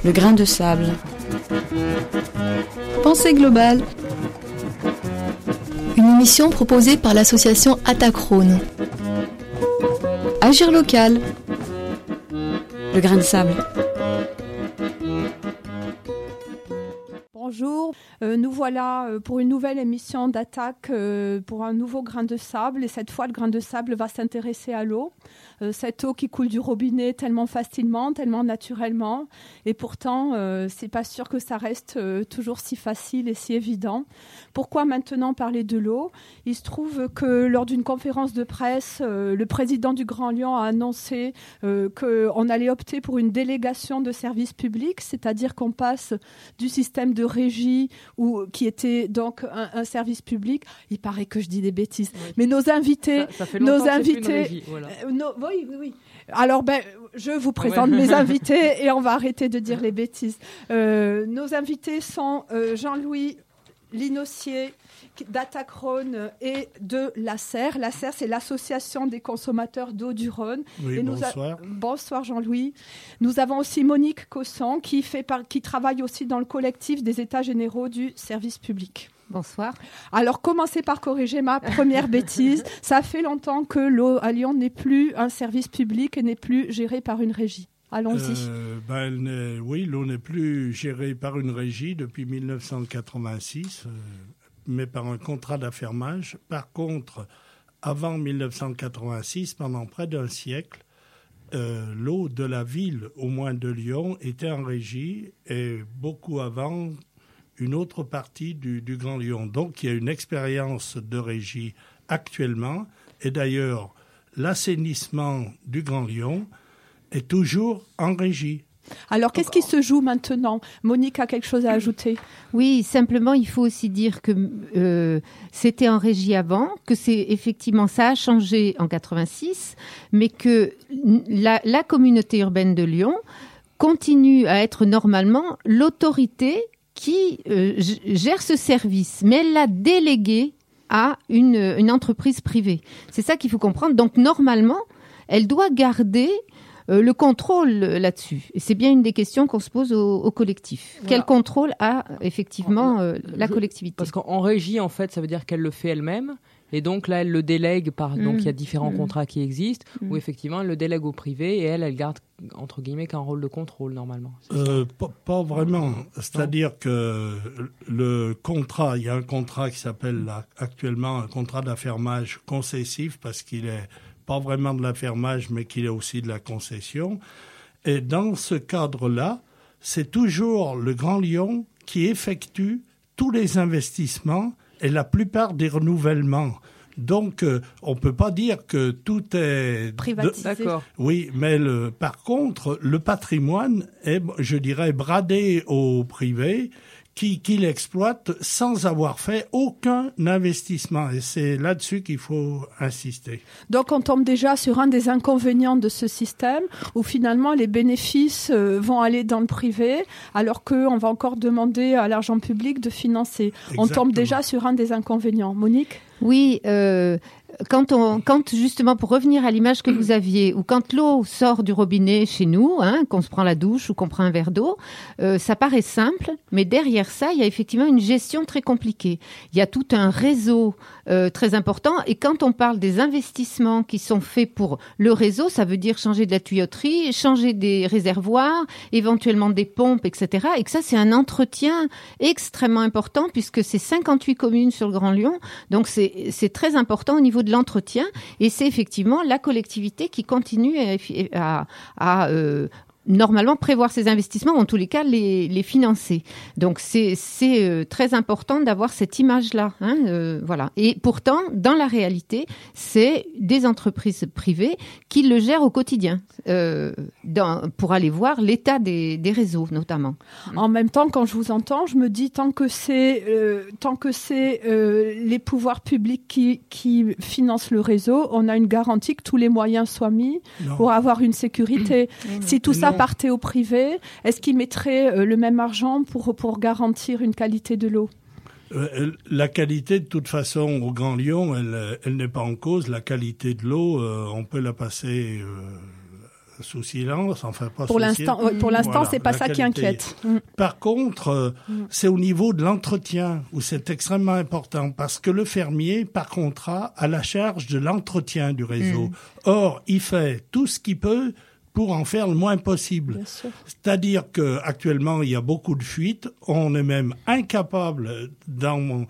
Le grain de sable. Pensée globale. Une émission proposée par l'association Atacrone. Agir local. Le grain de sable. Bonjour, nous voilà pour une nouvelle émission d'Attaque pour un nouveau grain de sable. Et cette fois, le grain de sable va s'intéresser à l'eau. Cette eau qui coule du robinet tellement facilement, tellement naturellement. Et pourtant, c'est pas sûr que ça reste toujours si facile et si évident. Pourquoi maintenant parler de l'eau ? Il se trouve que lors d'une conférence de presse, le président du Grand Lyon a annoncé qu'on allait opter pour une délégation de service public, c'est-à-dire qu'on passe du système de régie qui était donc un service public. Il paraît que je dis des bêtises, oui. Mais nos invités, ça fait longtemps que c'est plus une régie, voilà. Oui. Alors je vous présente mes invités et on va arrêter de dire les bêtises. Nos invités sont Jean-Louis Linossier d'Atacrone et de l'ACER. L'ACER, c'est l'Association des consommateurs d'eau du Rhône. Oui, et bonsoir. Bonsoir Jean-Louis. Nous avons aussi Monique Cosson qui travaille aussi dans le collectif des États généraux du service public. Bonsoir. Alors, commencez par corriger ma première bêtise. Ça fait longtemps que l'eau à Lyon n'est plus un service public et n'est plus gérée par une régie. Allons-y. Oui, l'eau n'est plus gérée par une régie depuis 1986, mais par un contrat d'affermage. Par contre, avant 1986, pendant près d'un siècle, l'eau de la ville, au moins de Lyon, était en régie et beaucoup avant une autre partie du Grand Lyon. Donc, il y a une expérience de régie actuellement. Et d'ailleurs, l'assainissement du Grand Lyon est toujours en régie. Alors, qu'est-ce qui se joue maintenant ? Monique a quelque chose à ajouter ? Oui, simplement, il faut aussi dire que c'était en régie avant, que effectivement, ça a changé en 86, mais que la communauté urbaine de Lyon continue à être normalement l'autorité qui gère ce service, mais elle l'a délégué à une entreprise privée. C'est ça qu'il faut comprendre. Donc, normalement, elle doit garder le contrôle là-dessus. Et c'est bien une des questions qu'on se pose au collectif. Voilà. Quel contrôle a effectivement la collectivité ? Parce qu'en régie, en fait, ça veut dire qu'elle le fait elle-même. Et donc là, elle le délègue donc il y a différents contrats qui existent, où effectivement, elle le délègue au privé et elle garde, entre guillemets, qu'un rôle de contrôle, normalement. Pas vraiment. C'est-à-dire que le contrat, il y a un contrat qui s'appelle actuellement un contrat d'affermage concessif, parce qu'il est pas vraiment de l'affermage, mais qu'il est aussi de la concession. Et dans ce cadre-là, c'est toujours le Grand Lyon qui effectue tous les investissements et la plupart des renouvellements. Donc, on ne peut pas dire que tout est privatisé. D'accord. Oui, mais par contre, le patrimoine est, je dirais, bradé au privé qui l'exploite sans avoir fait aucun investissement. Et c'est là-dessus qu'il faut insister. Donc, on tombe déjà sur un des inconvénients de ce système où finalement les bénéfices vont aller dans le privé alors qu'on va encore demander à l'argent public de financer. Exactement. On tombe déjà sur un des inconvénients. Monique ? Oui, quand justement, pour revenir à l'image que vous aviez, ou quand l'eau sort du robinet chez nous, qu'on se prend la douche ou qu'on prend un verre d'eau, ça paraît simple, mais derrière ça, il y a effectivement une gestion très compliquée. Il y a tout un réseau très important, et quand on parle des investissements qui sont faits pour le réseau, ça veut dire changer de la tuyauterie, changer des réservoirs, éventuellement des pompes, etc. Et que ça, c'est un entretien extrêmement important, puisque c'est 58 communes sur le Grand Lyon, donc c'est très important au niveau de l'entretien, et c'est effectivement la collectivité qui continue à normalement prévoir ces investissements, ou en tous les cas les financer. Donc c'est très important d'avoir cette image-là. Voilà. Et pourtant, dans la réalité, c'est des entreprises privées qui le gèrent au quotidien, pour aller voir l'état des réseaux notamment. En même temps, quand je vous entends, je me dis tant que c'est les pouvoirs publics qui financent le réseau, on a une garantie que tous les moyens soient mis pour avoir une sécurité. Si tout ça partait au privé, est-ce qu'ils mettraient le même argent pour garantir une qualité de l'eau ? La qualité, de toute façon, au Grand Lyon, elle n'est pas en cause. La qualité de l'eau, on peut la passer sous silence, enfin pas pour sous l'instant, silence. pour l'instant, Voilà, c'est pas la ça qui qualité. inquiète. Par contre, c'est au niveau de l'entretien où c'est extrêmement important parce que le fermier, par contrat, a la charge de l'entretien du réseau. Or, il fait tout ce qu'il peut pour en faire le moins possible. Bien sûr. C'est-à-dire qu'actuellement, il y a beaucoup de fuites. On est même incapable d'en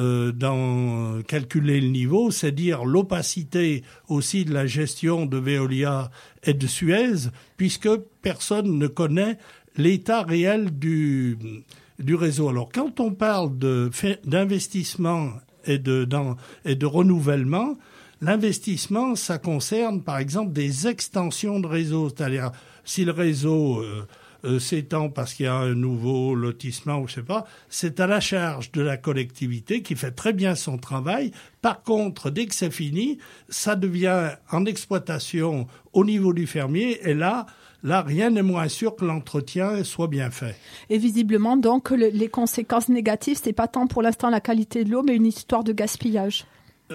calculer le niveau, c'est dire l'opacité aussi de la gestion de Veolia et de Suez, puisque personne ne connaît l'état réel du réseau. Alors, quand on parle d'investissement et de renouvellement, l'investissement, ça concerne, par exemple, des extensions de réseau. C'est-à-dire, si le réseau s'étend parce qu'il y a un nouveau lotissement ou je sais pas, c'est à la charge de la collectivité qui fait très bien son travail. Par contre, dès que c'est fini, ça devient en exploitation au niveau du fermier et là, rien n'est moins sûr que l'entretien soit bien fait. Et visiblement, donc, les conséquences négatives, c'est pas tant pour l'instant la qualité de l'eau, mais une histoire de gaspillage.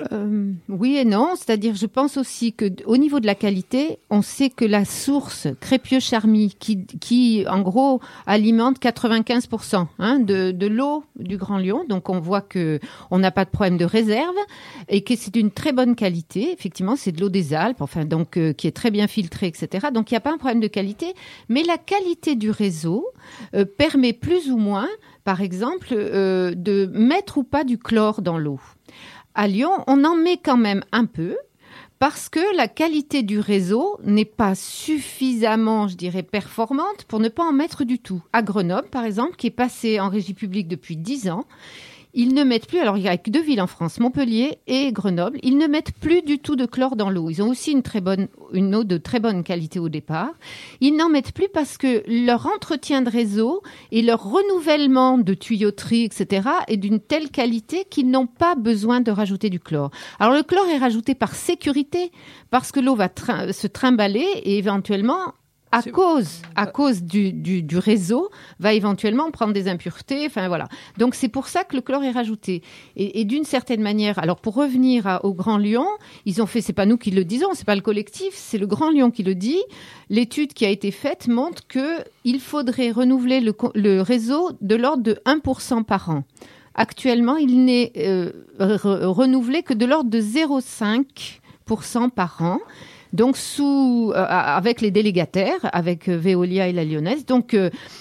Oui et non, c'est-à-dire je pense aussi que au niveau de la qualité, on sait que la source Crépieux-Charmy qui en gros alimente 95% de l'eau du Grand Lyon, donc on voit que on n'a pas de problème de réserve et que c'est d'une très bonne qualité. Effectivement, c'est de l'eau des Alpes, enfin donc qui est très bien filtrée, etc. Donc il n'y a pas un problème de qualité, mais la qualité du réseau permet plus ou moins, par exemple, de mettre ou pas du chlore dans l'eau. À Lyon, on en met quand même un peu parce que la qualité du réseau n'est pas suffisamment, je dirais, performante pour ne pas en mettre du tout. À Grenoble, par exemple, qui est passé en régie publique depuis 10 ans, ils ne mettent plus, alors il y a que 2 villes en France, Montpellier et Grenoble, ils ne mettent plus du tout de chlore dans l'eau. Ils ont aussi une eau de très bonne qualité au départ. Ils n'en mettent plus parce que leur entretien de réseau et leur renouvellement de tuyauterie, etc., est d'une telle qualité qu'ils n'ont pas besoin de rajouter du chlore. Alors le chlore est rajouté par sécurité, parce que l'eau va se trimballer et éventuellement... À cause du réseau, va éventuellement prendre des impuretés. Enfin voilà. Donc c'est pour ça que le chlore est rajouté. Et d'une certaine manière, alors pour revenir au Grand Lyon, ils ont fait, c'est pas nous qui le disons, c'est pas le collectif, c'est le Grand Lyon qui le dit. L'étude qui a été faite montre que il faudrait renouveler le réseau de l'ordre de 1% par an. Actuellement, il n'est renouvelé que de l'ordre de 0,5% par an. Donc avec les délégataires, avec Veolia et la Lyonnaise. Donc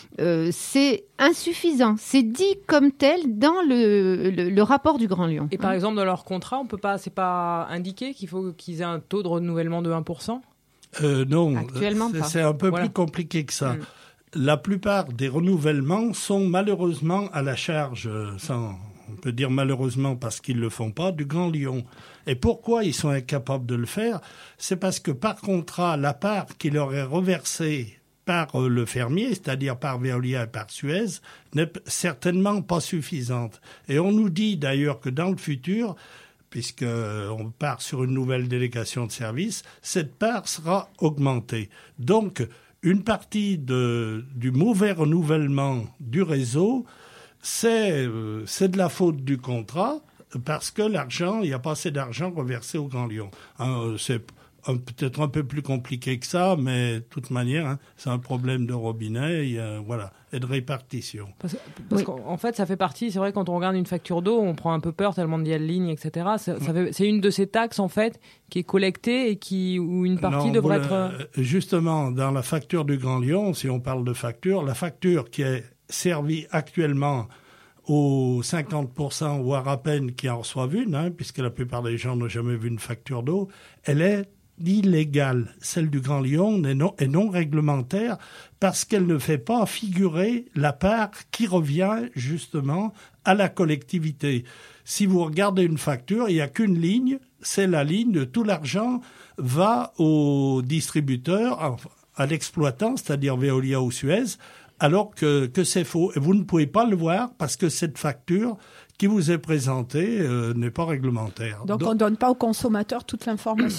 c'est insuffisant. C'est dit comme tel dans le rapport du Grand Lyon. Et par exemple dans leur contrat, c'est pas indiqué qu'il faut qu'ils aient un taux de renouvellement de 1%? Non, actuellement pas. C'est un peu plus compliqué que ça. La plupart des renouvellements sont malheureusement à la charge, on peut dire malheureusement parce qu'ils ne le font pas, du Grand Lyon. Et pourquoi ils sont incapables de le faire? C'est parce que par contrat, la part qui leur est reversée par le fermier, c'est-à-dire par Veolia et par Suez, n'est certainement pas suffisante. Et on nous dit d'ailleurs que dans le futur, puisqu'on part sur une nouvelle délégation de service, cette part sera augmentée. Donc, une partie du mauvais renouvellement du réseau, c'est de la faute du contrat, parce que il n'y a pas assez d'argent reversé au Grand Lyon. C'est peut-être un peu plus compliqué que ça, mais de toute manière, c'est un problème de robinet et de répartition. Parce qu'en fait, ça fait partie, c'est vrai, quand on regarde une facture d'eau, on prend un peu peur tellement il y a de lignes, etc. C'est une de ces taxes, en fait, qui est collectée et où une partie devrait être... Justement, dans la facture du Grand Lyon, si on parle de facture, la facture qui est servie actuellement aux 50%, voire à peine qui en reçoivent une, puisque la plupart des gens n'ont jamais vu une facture d'eau, elle est illégale. Celle du Grand Lyon est non réglementaire parce qu'elle ne fait pas figurer la part qui revient justement à la collectivité. Si vous regardez une facture, il n'y a qu'une ligne, c'est la ligne de tout l'argent va au distributeur, à l'exploitant, c'est-à-dire Veolia ou Suez, alors que c'est faux. Et vous ne pouvez pas le voir parce que cette facture qui vous est présentée n'est pas réglementaire. Donc on ne donne pas aux consommateurs toute l'information.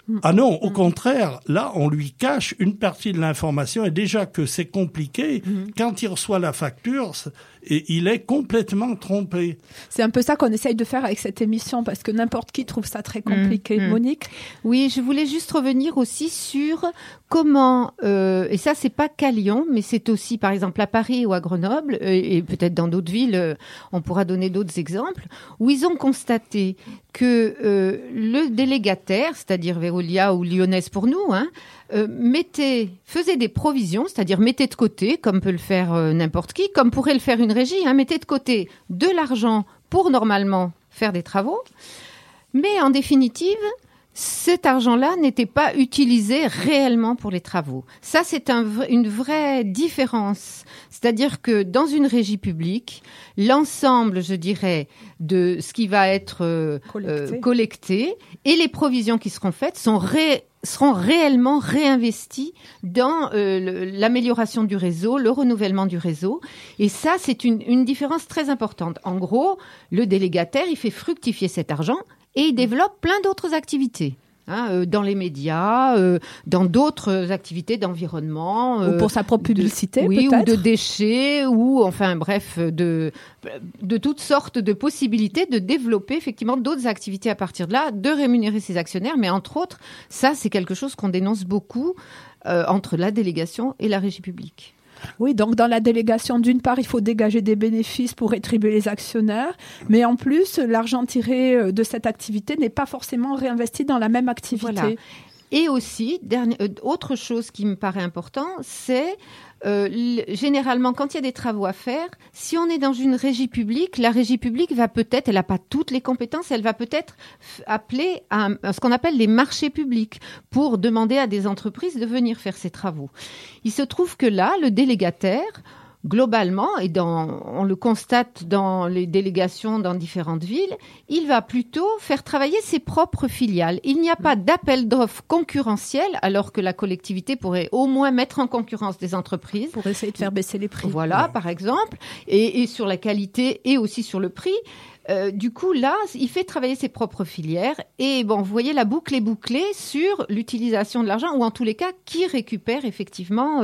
Ah non, au contraire, là, on lui cache une partie de l'information et déjà que c'est compliqué, quand il reçoit la facture, il est complètement trompé. C'est un peu ça qu'on essaye de faire avec cette émission parce que n'importe qui trouve ça très compliqué. Monique ? Oui, je voulais juste revenir aussi sur comment, et ça c'est pas qu'à Lyon, mais c'est aussi par exemple à Paris ou à Grenoble, et peut-être dans d'autres villes, on pourra donner d'autres exemples, où ils ont constaté que le délégataire, c'est-à-dire Veolia ou Lyonnaise pour nous, faisait des provisions, c'est-à-dire mettait de côté, comme peut le faire n'importe qui, comme pourrait le faire une régie, mettait de côté de l'argent pour normalement faire des travaux, mais en définitive, cet argent-là n'était pas utilisé réellement pour les travaux. Ça, c'est une vraie différence. C'est-à-dire que dans une régie publique, l'ensemble, je dirais, de ce qui va être collecté et les provisions qui seront faites seront réellement réinvestis dans l'amélioration du réseau, le renouvellement du réseau. Et ça, c'est une différence très importante. En gros, le délégataire, il fait fructifier cet argent et il développe plein d'autres activités. Dans les médias, dans d'autres activités d'environnement. Ou pour sa propre publicité, peut-être. Ou de déchets, ou enfin bref, de toutes sortes de possibilités de développer effectivement d'autres activités à partir de là, de rémunérer ses actionnaires. Mais entre autres, ça c'est quelque chose qu'on dénonce beaucoup entre la délégation et la régie publique. Oui, donc dans la délégation, d'une part, il faut dégager des bénéfices pour rétribuer les actionnaires, mais en plus, l'argent tiré de cette activité n'est pas forcément réinvesti dans la même activité. Voilà. Et aussi, autre chose qui me paraît important, c'est généralement, quand il y a des travaux à faire, si on est dans une régie publique, la régie publique va peut-être, elle n'a pas toutes les compétences, elle va peut-être appeler à ce qu'on appelle les marchés publics pour demander à des entreprises de venir faire ces travaux. Il se trouve que là, le délégataire, globalement, et on le constate dans les délégations dans différentes villes, il va plutôt faire travailler ses propres filiales. Il n'y a pas d'appel d'offres concurrentiel, alors que la collectivité pourrait au moins mettre en concurrence des entreprises. Pour essayer de faire baisser les prix. Voilà, par exemple, et sur la qualité et aussi sur le prix. Du coup, là, il fait travailler ses propres filières. Et bon, vous voyez, la boucle est bouclée sur l'utilisation de l'argent, ou en tous les cas, qui récupère effectivement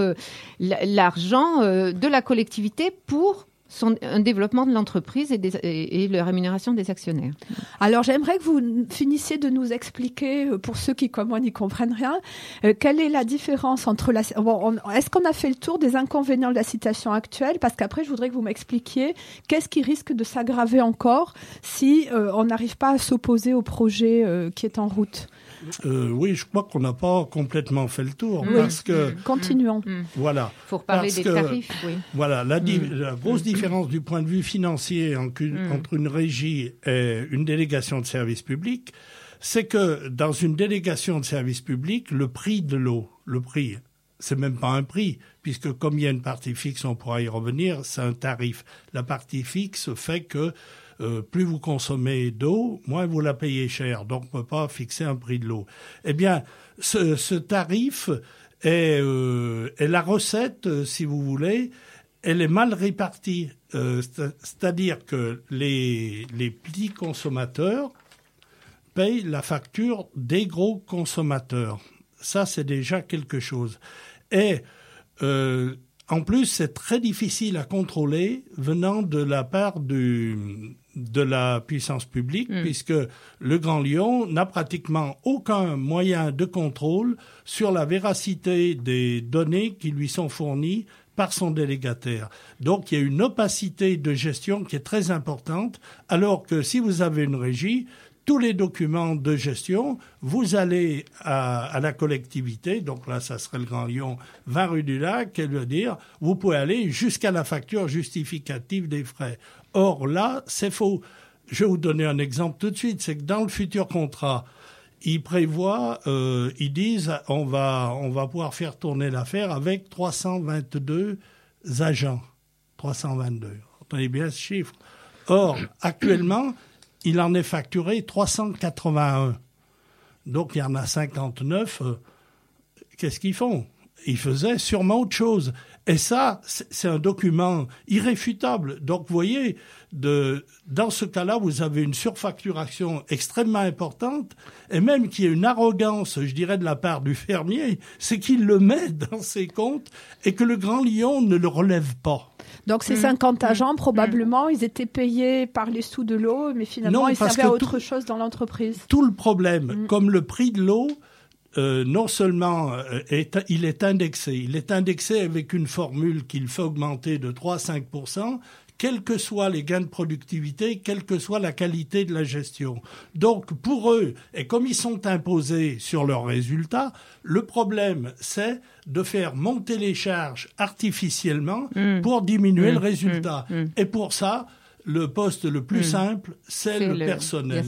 l'argent de la collectivité pour un développement de l'entreprise et la rémunération des actionnaires. Alors, j'aimerais que vous finissiez de nous expliquer, pour ceux qui, comme moi, n'y comprennent rien, quelle est la différence entre est-ce qu'on a fait le tour des inconvénients de la situation actuelle? Parce qu'après, je voudrais que vous m'expliquiez qu'est-ce qui risque de s'aggraver encore si on n'arrive pas à s'opposer au projet qui est en route. Oui, je crois qu'on n'a pas complètement fait le tour. Parce que, continuons. Voilà. Il faut reparler des tarifs, oui. Voilà, la grosse différence du point de vue financier entre une régie et une délégation de service public, c'est que dans une délégation de service public, le prix de l'eau, c'est même pas un prix, puisque comme il y a une partie fixe, on pourra y revenir, c'est un tarif. La partie fixe fait que plus vous consommez d'eau, moins vous la payez cher. Donc, on ne peut pas fixer un prix de l'eau. Eh bien, ce tarif est la recette, si vous voulez, elle est mal répartie. C'est-à-dire que les petits consommateurs payent la facture des gros consommateurs. Ça, c'est déjà quelque chose. Et en plus, c'est très difficile à contrôler venant de la part de la puissance publique, puisque le Grand Lyon n'a pratiquement aucun moyen de contrôle sur la véracité des données qui lui sont fournies par son délégataire. Donc, il y a une opacité de gestion qui est très importante, alors que si vous avez une régie, tous les documents de gestion, vous allez à la collectivité, donc là, ça serait le Grand Lyon, 20 rue du Lac, elle veut dire, vous pouvez aller jusqu'à la facture justificative des frais. Or, là, c'est faux. Je vais vous donner un exemple tout de suite, c'est que dans le futur contrat, ils prévoient, ils disent, on va pouvoir faire tourner l'affaire avec 322 agents. 322. Retenez bien ce chiffre. Or, actuellement, il en est facturé 381. Donc, il y en a 59. Qu'est-ce qu'ils font? il faisait sûrement autre chose. Et ça, c'est un document irréfutable. Donc, vous voyez, dans ce cas-là, vous avez une surfacturation extrêmement importante, et même qu'il y ait une arrogance, je dirais, de la part du fermier, c'est qu'il le met dans ses comptes et que le Grand Lyon ne le relève pas. Donc ces 50 agents, probablement, ils étaient payés par les sous de l'eau, mais finalement, ils servaient à autre chose dans l'entreprise. Tout le problème, comme le prix de l'eau, non seulement il est indexé avec une formule qu'il fait augmenter de 3 à 5%, quels que soient les gains de productivité, quelle que soit la qualité de la gestion. Donc, pour eux, et comme ils sont imposés sur leurs résultats, le problème, c'est de faire monter les charges artificiellement pour diminuer le résultat. Et pour ça, le poste le plus simple, c'est le personnel.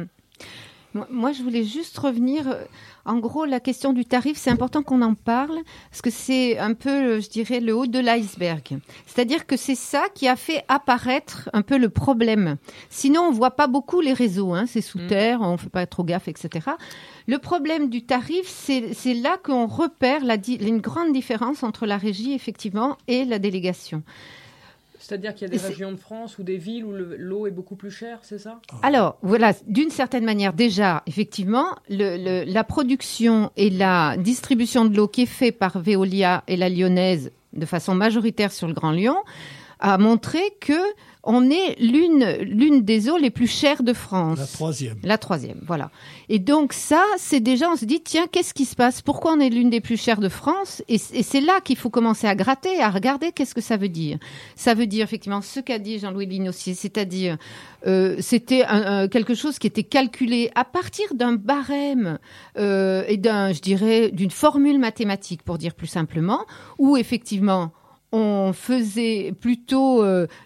Moi, je voulais juste revenir. En gros, la question du tarif, c'est important qu'on en parle, parce que c'est un peu, je dirais, le haut de l'iceberg. C'est-à-dire que c'est ça qui a fait apparaître un peu le problème. Sinon, on voit pas beaucoup les réseaux, c'est sous terre, on fait pas trop gaffe, etc. Le problème du tarif, c'est là qu'on repère une grande différence entre la régie, effectivement, et la délégation. C'est-à-dire qu'il y a des régions de France ou des villes où l'eau est beaucoup plus chère, c'est ça ? Alors, voilà, d'une certaine manière, déjà, effectivement, la production et la distribution de l'eau qui est faite par Veolia et la Lyonnaise de façon majoritaire sur le Grand Lyon a montré que on est l'une des eaux les plus chères de France. La troisième, voilà. Et donc ça, c'est déjà, on se dit, tiens, qu'est-ce qui se passe ? Pourquoi on est l'une des plus chères de France ? Et c'est là qu'il faut commencer à gratter, à regarder qu'est-ce que ça veut dire. Ça veut dire effectivement ce qu'a dit Jean-Louis Linossier, c'est-à-dire c'était quelque chose qui était calculé à partir d'un barème et d'une formule mathématique, pour dire plus simplement, où effectivement on faisait plutôt,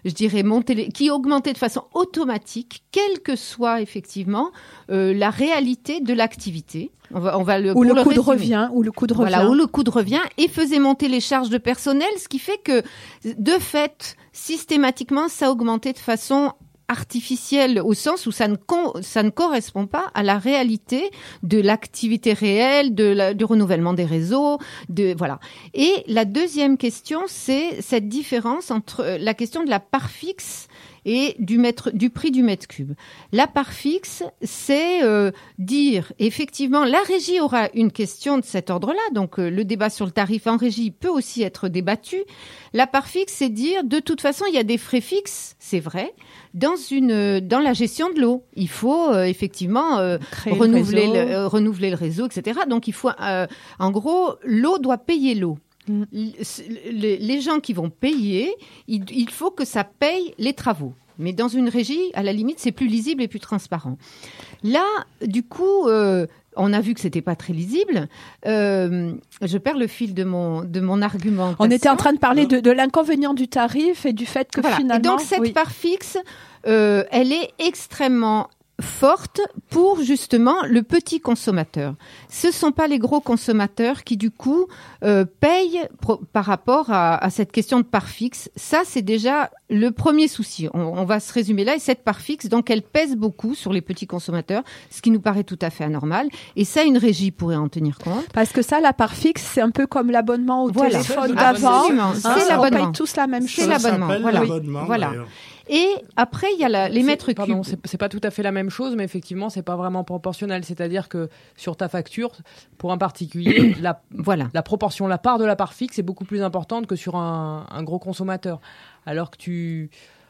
qui augmentait de façon automatique, quelle que soit effectivement la réalité de l'activité. Ou le coût de revient. Voilà, ou le coût de revient, et faisait monter les charges de personnel, ce qui fait que, de fait, systématiquement, ça augmentait de façon artificielle, au sens où ça ne correspond pas à la réalité de l'activité réelle, du renouvellement des réseaux, voilà. Et la deuxième question, c'est cette différence entre la question de la part fixe et du prix du mètre cube. La part fixe, c'est dire, effectivement, la régie aura une question de cet ordre-là, donc le débat sur le tarif en régie peut aussi être débattu. La part fixe, c'est dire, de toute façon, il y a des frais fixes, c'est vrai, dans la gestion de l'eau. Il faut effectivement renouveler le réseau, etc. Donc, il faut, en gros, l'eau doit payer l'eau. Les gens qui vont payer, il faut que ça paye les travaux. Mais dans une régie, à la limite, c'est plus lisible et plus transparent. Là, du coup, on a vu que c'était pas très lisible. Je perds le fil de mon argument. On était en train de parler de l'inconvénient du tarif et du fait que finalement... Et donc, cette part fixe, elle est extrêmement forte pour justement le petit consommateur. Ce sont pas les gros consommateurs qui du coup payent par rapport à cette question de part fixe. Ça, c'est déjà le premier souci. On va se résumer là. Et cette part fixe, donc elle pèse beaucoup sur les petits consommateurs, ce qui nous paraît tout à fait anormal. Et ça, une régie pourrait en tenir compte. Parce que ça, la part fixe, c'est un peu comme l'abonnement au téléphone d'avant. C'est l'abonnement. On paye tous la même chose. C'est l'abonnement. Voilà. Et après, il y a les mètres cubes. Pardon, c'est pas tout à fait la même chose, mais effectivement, c'est pas vraiment proportionnel. C'est-à-dire que sur ta facture, pour un particulier, la proportion, la part de la part fixe est beaucoup plus importante que sur un gros consommateur. Alors que tu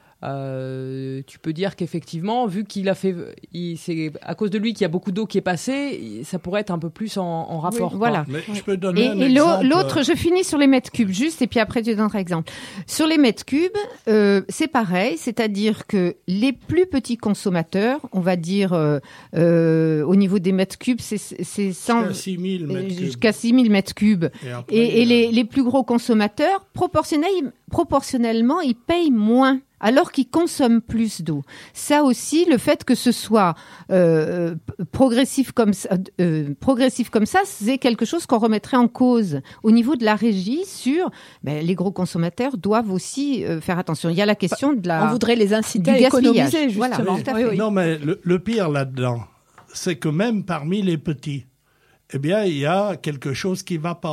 peux dire qu'effectivement, vu qu'il a fait, c'est à cause de lui qu'il y a beaucoup d'eau qui est passée, ça pourrait être un peu plus en rapport. Oui, voilà. Mais je peux donner un exemple. Et l'autre, je finis sur les mètres cubes juste, et puis après tu donneras exemple. Sur les mètres cubes, c'est pareil, c'est-à-dire que les plus petits consommateurs, on va dire au niveau des mètres cubes, c'est 100 jusqu'à 6000 mètres cubes. Et les plus gros consommateurs, proportionnellement, ils payent moins, alors qu'ils consomment plus d'eau. Ça aussi, le fait que ce soit progressif comme ça, c'est quelque chose qu'on remettrait en cause au niveau de la régie sur les gros consommateurs doivent aussi faire attention. Il y a la question de la... On voudrait les inciter à économiser, justement. Voilà, Non, mais le pire là-dedans, c'est que même parmi les petits, il y a quelque chose qui ne va pas.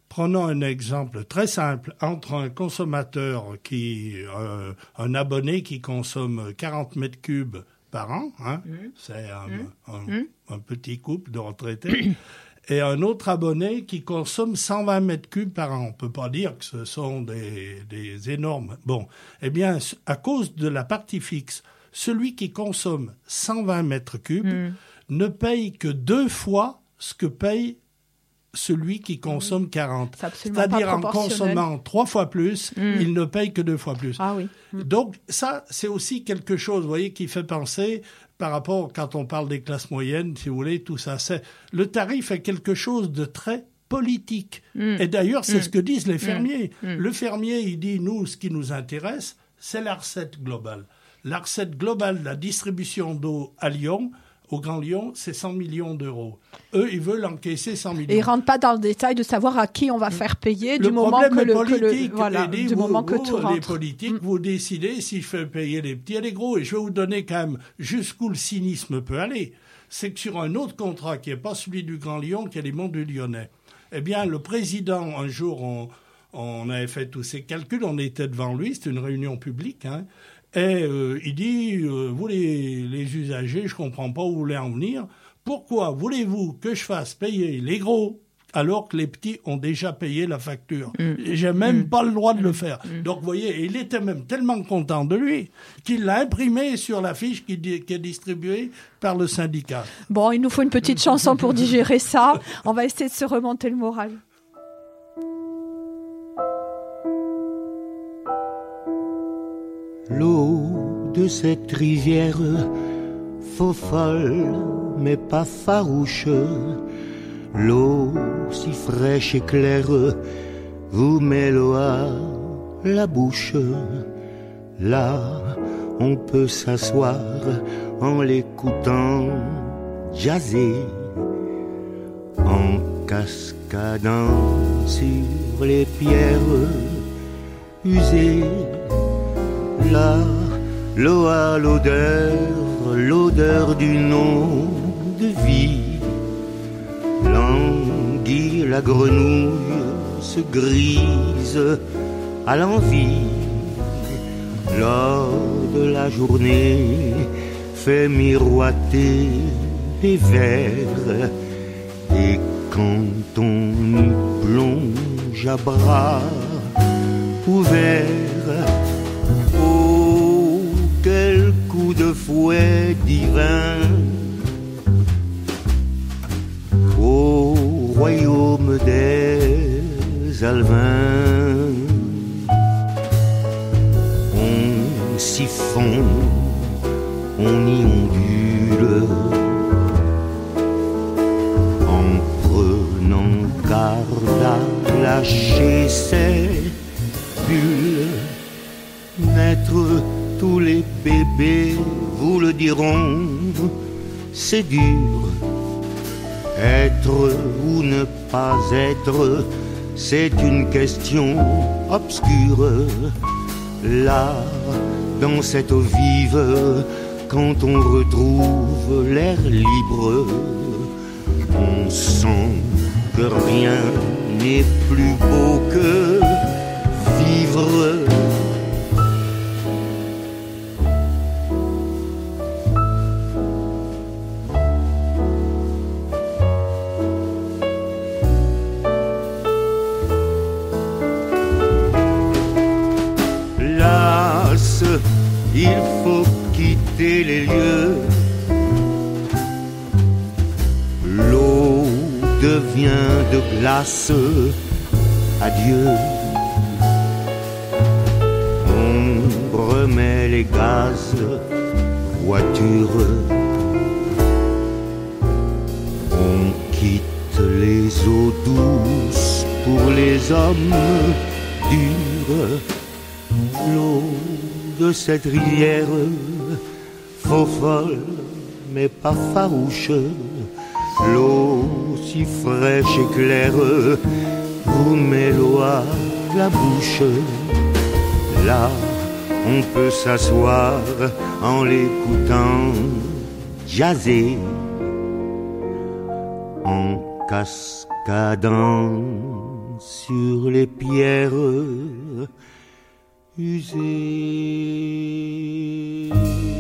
Prenons un exemple très simple. Entre un consommateur un abonné qui consomme 40 mètres cubes par an, c'est un petit couple de retraités, et un autre abonné qui consomme 120 mètres cubes par an. On ne peut pas dire que ce sont des énormes. Bon, eh bien, à cause de la partie fixe, celui qui consomme 120 mètres cubes ne paye que 2 fois ce que paye celui qui consomme 40. C'est-à-dire en consommant 3 fois plus, il ne paye que 2 fois plus. Ah oui. Donc ça, c'est aussi quelque chose, vous voyez, qui fait penser par rapport, quand on parle des classes moyennes, si vous voulez, tout ça. Le tarif est quelque chose de très politique. Et d'ailleurs, c'est ce que disent les fermiers. Le fermier, il dit, nous, ce qui nous intéresse, c'est la recette globale. La recette globale de la distribution d'eau à Lyon, au Grand Lyon, c'est 100 millions d'euros. Eux, ils veulent encaisser 100 millions. Et ils ne rentrent pas dans le détail de savoir à qui on va faire payer du moment que tout rentre. Les politiques, vous décidez si je fais payer les petits et les gros. Et je vais vous donner quand même jusqu'où le cynisme peut aller. C'est que sur un autre contrat qui n'est pas celui du Grand Lyon, qui est les Monts du Lyonnais, eh bien, le président, un jour, on avait fait tous ces calculs, on était devant lui, c'était une réunion publique, et il dit, vous les usagers, je ne comprends pas où vous voulez en venir. Pourquoi voulez-vous que je fasse payer les gros alors que les petits ont déjà payé la facture? J'ai même pas le droit de le faire. Donc, vous voyez, il était même tellement content de lui qu'il l'a imprimé sur la fiche qui est distribuée par le syndicat. Bon, il nous faut une petite chanson pour digérer ça. On va essayer de se remonter le moral. L'eau de cette rivière, faux folle, mais pas farouche. L'eau si fraîche et claire, vous met l'eau à la bouche. Là, on peut s'asseoir en l'écoutant jazzer, en cascadant sur les pierres usées. Là, l'eau a l'odeur d'une eau de vie. L'anguille, la grenouille se grise à l'envie. L'or de la journée fait miroiter les vers. Et quand on y plonge à bras ouverts, quel coup de fouet divin au royaume des alevins. On s'y fond, on y ondule, en prenant garde à lâcher ses bulles. Naître, tous les bébés vous le diront, c'est dur. Être ou ne pas être, c'est une question obscure. Là, dans cette eau vive, quand on retrouve l'air libre, on sent que rien n'est plus beau que vivre. Il faut quitter les lieux. L'eau devient de glace. Adieu. On remet les gaz, voiture. On quitte les eaux douces pour les hommes durs. L'eau de cette rivière, faux folle, mais pas farouche. L'eau si fraîche et claire, vous met l'eau à la bouche. Là, on peut s'asseoir en l'écoutant jazzer, en cascadant sur les pierres usées.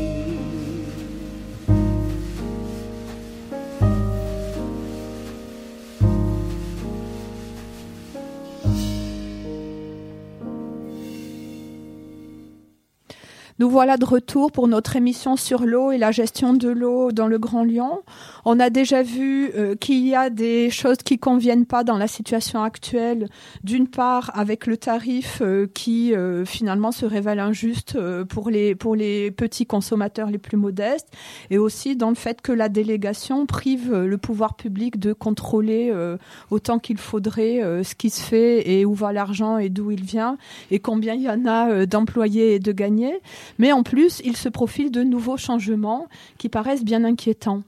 Nous voilà de retour pour notre émission sur l'eau et la gestion de l'eau dans le Grand Lyon. On a déjà vu qu'il y a des choses qui conviennent pas dans la situation actuelle. D'une part, avec le tarif qui finalement se révèle injuste pour les petits consommateurs les plus modestes, et aussi dans le fait que la délégation prive le pouvoir public de contrôler autant qu'il faudrait ce qui se fait et où va l'argent et d'où il vient et combien il y en a d'employés et de gagnés. Mais en plus, il se profile de nouveaux changements qui paraissent bien inquiétants.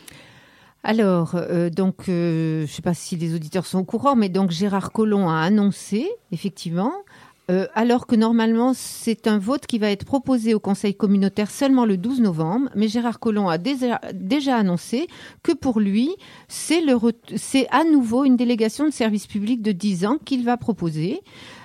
Alors, je ne sais pas si les auditeurs sont au courant, mais donc Gérard Collomb a annoncé, effectivement, alors que normalement c'est un vote qui va être proposé au Conseil communautaire seulement le 12 novembre, mais Gérard Collomb a déjà annoncé que pour lui, c'est à nouveau une délégation de service public de 10 ans qu'il va proposer,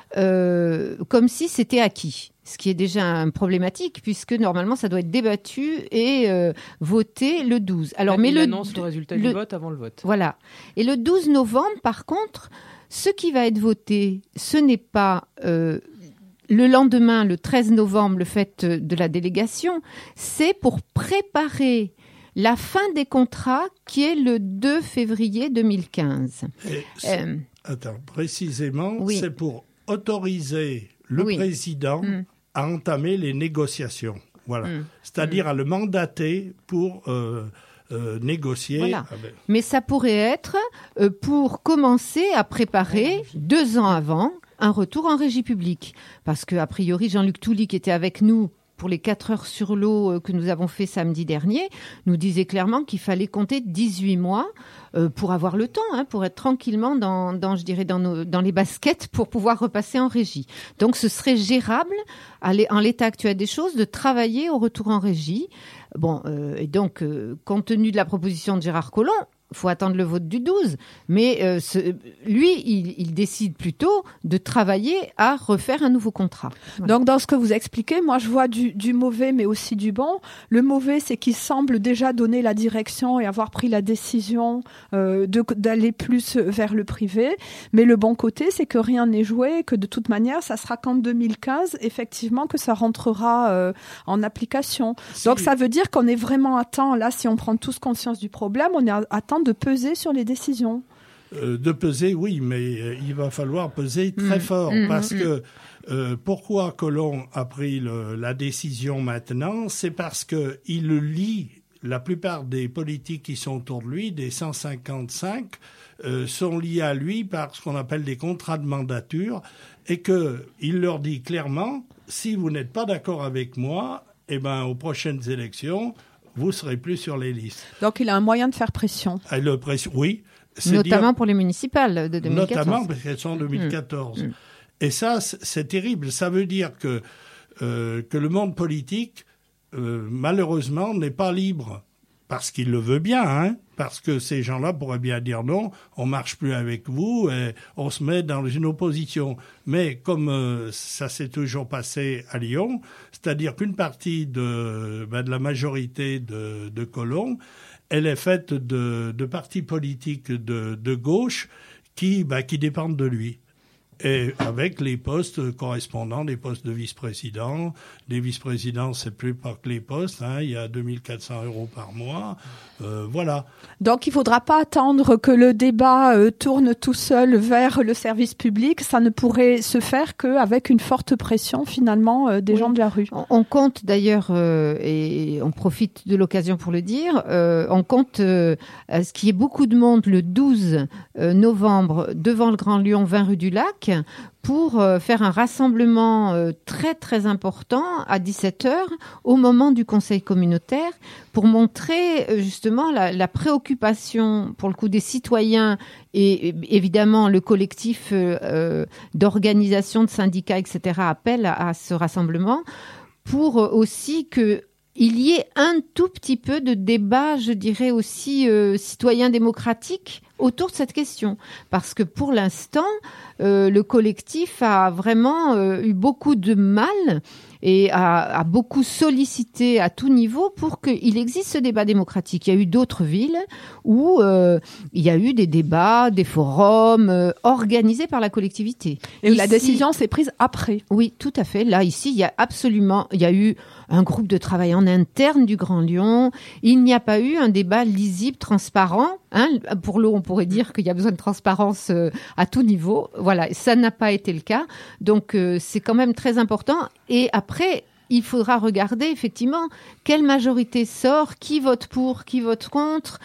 comme si c'était acquis. Ce qui est déjà problématique, puisque normalement, ça doit être débattu et voté le 12. Alors, il annonce le résultat du vote avant le vote. Voilà. Et le 12 novembre, par contre, ce qui va être voté, ce n'est pas le lendemain, le 13 novembre, le fait de la délégation, c'est pour préparer la fin des contrats qui est le 2 février 2015. Précisément, oui. C'est pour autoriser le président à entamer les négociations. Voilà. C'est-à-dire à le mandater pour négocier. Voilà. Mais ça pourrait être pour commencer à préparer 2 ans avant un retour en régie publique. Parce qu'a priori, Jean-Luc Touly, qui était avec nous pour les 4 heures sur l'eau que nous avons fait samedi dernier, nous disait clairement qu'il fallait compter 18 mois pour avoir le temps, pour être tranquillement dans les baskets pour pouvoir repasser en régie. Donc ce serait gérable, en l'état actuel des choses, de travailler au retour en régie. Et donc, compte tenu de la proposition de Gérard Collomb, il faut attendre le vote du 12. Mais lui, il décide plutôt de travailler à refaire un nouveau contrat. Voilà. Donc, dans ce que vous expliquez, moi, je vois du mauvais, mais aussi du bon. Le mauvais, c'est qu'il semble déjà donner la direction et avoir pris la décision d'aller plus vers le privé. Mais le bon côté, c'est que rien n'est joué, que de toute manière, ça sera qu'en 2015, effectivement, que ça rentrera en application. Donc, ça veut dire qu'on est vraiment à temps, là, si on prend tous conscience du problème, on est à temps de peser sur les décisions. De peser, oui, mais il va falloir peser très fort parce que pourquoi Collomb a pris la décision maintenant, c'est parce qu'il lit la plupart des politiques qui sont autour de lui, des 155, sont liés à lui par ce qu'on appelle des contrats de mandature et qu'il leur dit clairement, si vous n'êtes pas d'accord avec moi, aux prochaines élections, vous ne serez plus sur les listes. Donc, il a un moyen de faire pression. Oui. Notamment pour les municipales de 2014. Notamment parce qu'elles sont en 2014. Et ça, c'est terrible. Ça veut dire que le monde politique, malheureusement, n'est pas libre. Parce qu'il le veut bien, parce que ces gens-là pourraient bien dire non, on ne marche plus avec vous et on se met dans une opposition. Mais comme ça s'est toujours passé à Lyon, c'est-à-dire qu'une partie de la majorité de Collomb, elle est faite de partis politiques de gauche qui dépendent de lui. Et avec les postes correspondants, des postes de vice-président. Des vice-présidents, c'est plus pas que les postes. Il y a 2400 € par mois. Voilà. Donc, il ne faudra pas attendre que le débat tourne tout seul vers le service public. Ça ne pourrait se faire qu'avec une forte pression, finalement, des gens de la rue. On compte d'ailleurs, et on profite de l'occasion pour le dire, on compte à ce qu'il y ait beaucoup de monde le 12 novembre devant le Grand Lyon, 20 rue du Lac, pour faire un rassemblement très très important à 17h au moment du Conseil communautaire pour montrer justement la préoccupation pour le coup des citoyens et évidemment le collectif d'organisation de syndicats, etc. appelle à ce rassemblement pour aussi que il y ait un tout petit peu de débat, je dirais aussi citoyen démocratique autour de cette question. Parce que pour l'instant, le collectif a vraiment eu beaucoup de mal et a beaucoup sollicité à tout niveau pour qu'il existe ce débat démocratique. Il y a eu d'autres villes où il y a eu des débats, des forums organisés par la collectivité. Et la décision s'est prise après. Oui, tout à fait. Là, ici, il y a eu un groupe de travail en interne du Grand Lyon. Il n'y a pas eu un débat lisible, transparent. Pour l'eau, on pourrait dire qu'il y a besoin de transparence à tout niveau. Voilà, ça n'a pas été le cas. Donc, c'est quand même très important. Et après, il faudra regarder effectivement quelle majorité sort, qui vote pour, qui vote contre,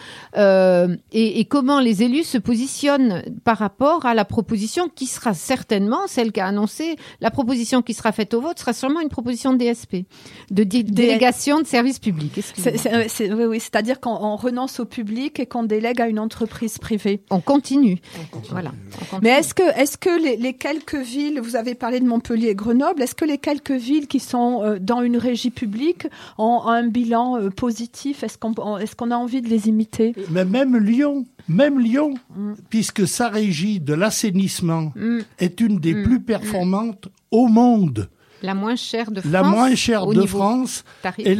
et comment les élus se positionnent par rapport à la proposition qui sera certainement celle qu'a annoncée. La proposition qui sera faite au vote sera sûrement une proposition de DSP, de délégation de service public. Oui, c'est-à-dire qu'on renonce au public et qu'on délègue à une entreprise privée. On continue. Voilà. Mais est-ce que les quelques villes, vous avez parlé de Montpellier et Grenoble, est-ce que les quelques villes qui sont dans une régie publique ont un bilan positif? Est-ce qu'on a envie de les imiter? Mais même Lyon, puisque sa régie de l'assainissement est une des plus performantes au monde. La moins chère de France. La moins chère de France est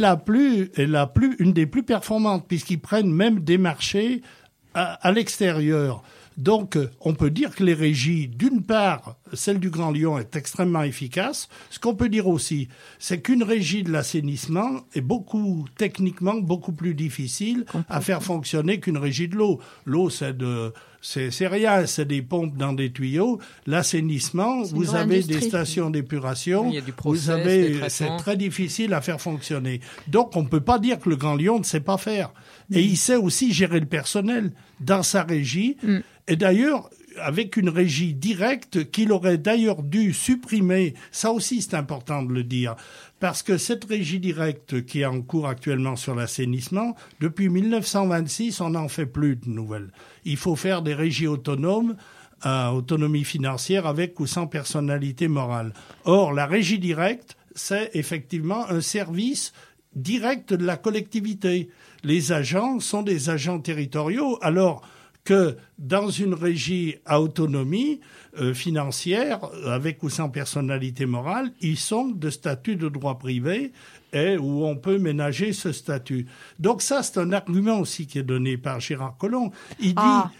une des plus performantes, puisqu'ils prennent même des marchés à l'extérieur. Donc, on peut dire que les régies, d'une part, celle du Grand Lyon est extrêmement efficace. Ce qu'on peut dire aussi, c'est qu'une régie de l'assainissement est techniquement beaucoup plus difficile à faire fonctionner qu'une régie de l'eau. L'eau, c'est rien, c'est des pompes dans des tuyaux. L'assainissement, vous avez des stations d'épuration, il y a du process, c'est très difficile à faire fonctionner. Donc, on ne peut pas dire que le Grand Lyon ne sait pas faire. Et il sait aussi gérer le personnel dans sa régie. Et d'ailleurs, avec une régie directe qu'il aurait d'ailleurs dû supprimer, ça aussi c'est important de le dire, parce que cette régie directe qui est en cours actuellement sur l'assainissement, depuis 1926, on n'en fait plus de nouvelles. Il faut faire des régies autonomes, à autonomie financière, avec ou sans personnalité morale. Or, la régie directe, c'est effectivement un service direct de la collectivité. Les agents sont des agents territoriaux, alors que dans une régie à autonomie financière, avec ou sans personnalité morale, ils sont de statut de droit privé et où on peut ménager ce statut. Donc ça, c'est un argument aussi qui est donné par Gérard Collomb. Il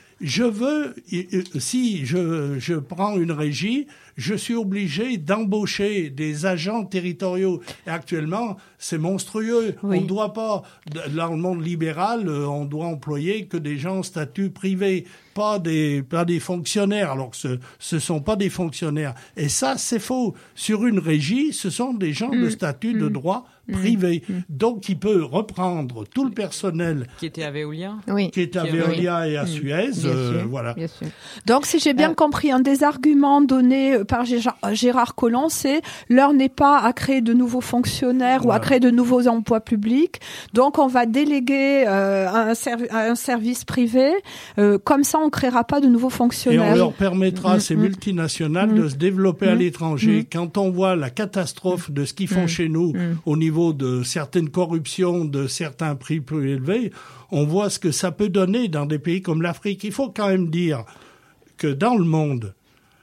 dit, si je prends une régie, je suis obligé d'embaucher des agents territoriaux. Et actuellement, c'est monstrueux. Oui. On ne doit pas, dans le monde libéral, on doit employer que des gens statut privé, pas des fonctionnaires, alors que ce sont pas des fonctionnaires. Et ça, c'est faux. Sur une régie, ce sont des gens de statut de droit privé. Donc, il peut reprendre tout le personnel qui était à Veolia, et à Suez. Voilà. Bien sûr. Donc, si j'ai bien compris, un des arguments donnés par Gérard Collomb, c'est l'heure n'est pas à créer de nouveaux fonctionnaires ou à créer de nouveaux emplois publics. Donc, on va déléguer un service privé. Comme ça, on créera pas de nouveaux fonctionnaires. Et on leur permettra à ces multinationales de se développer à l'étranger. Quand on voit la catastrophe de ce qu'ils font chez nous au niveau de certaines corruptions, de certains prix plus élevés, on voit ce que ça peut donner dans des pays comme l'Afrique. Il faut quand même dire que dans le monde,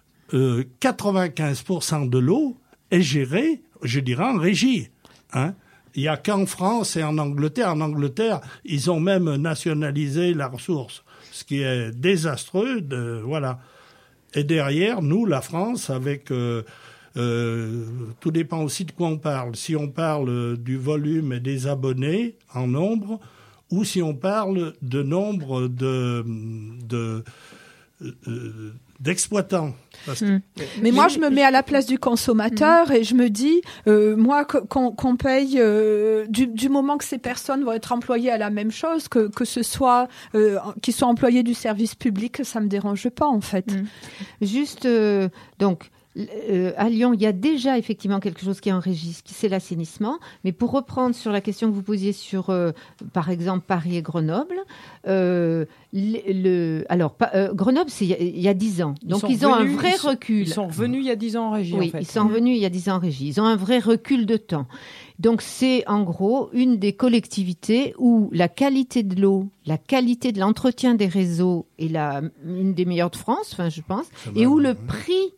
95% de l'eau est gérée, je dirais, en régie. Il n'y a qu'en France et en Angleterre. En Angleterre, ils ont même nationalisé la ressource, ce qui est désastreux. Voilà. Et derrière, nous, la France, avec... tout dépend aussi de quoi on parle. Si on parle du volume et des abonnés en nombre, ou si on parle de nombre d'exploitants. Mais moi, je me mets à la place du consommateur et je me dis, moi, qu'on paye du moment que ces personnes vont être employées à la même chose, que ce soit qu'ils soient employés du service public, ça me dérange pas en fait. Juste donc. à Lyon, il y a déjà effectivement quelque chose qui est en régie, c'est l'assainissement. Mais pour reprendre sur la question que vous posiez sur, par exemple, Paris et Grenoble, Grenoble, c'est il y a 10 ans. Donc, ils ont un vrai recul. Ils sont revenus il y a 10 ans en régie, oui, en fait. Ils sont revenus il y a 10 ans en régie. Ils ont un vrai recul de temps. Donc, c'est en gros une des collectivités où la qualité de l'eau, la qualité de l'entretien des réseaux est une des meilleures de France, je pense, et où le prix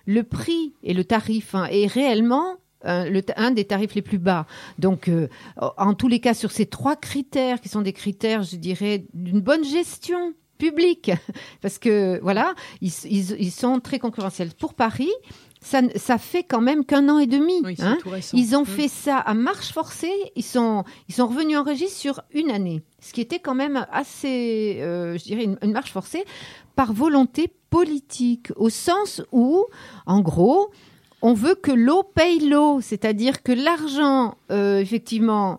et le tarif est réellement un des tarifs les plus bas. Donc, en tous les cas, sur ces 3 critères, qui sont des critères, je dirais, d'une bonne gestion publique, parce que, voilà, ils sont très concurrentiels. Pour Paris, ça fait quand même qu'1 an et demi. Oui, c'est tout récent. Ils ont fait ça à marche forcée. Ils sont revenus en régie sur une année, ce qui était quand même assez, je dirais, une marche forcée par volonté politique, au sens où, en gros, on veut que l'eau paye l'eau, c'est-à-dire que l'argent, effectivement,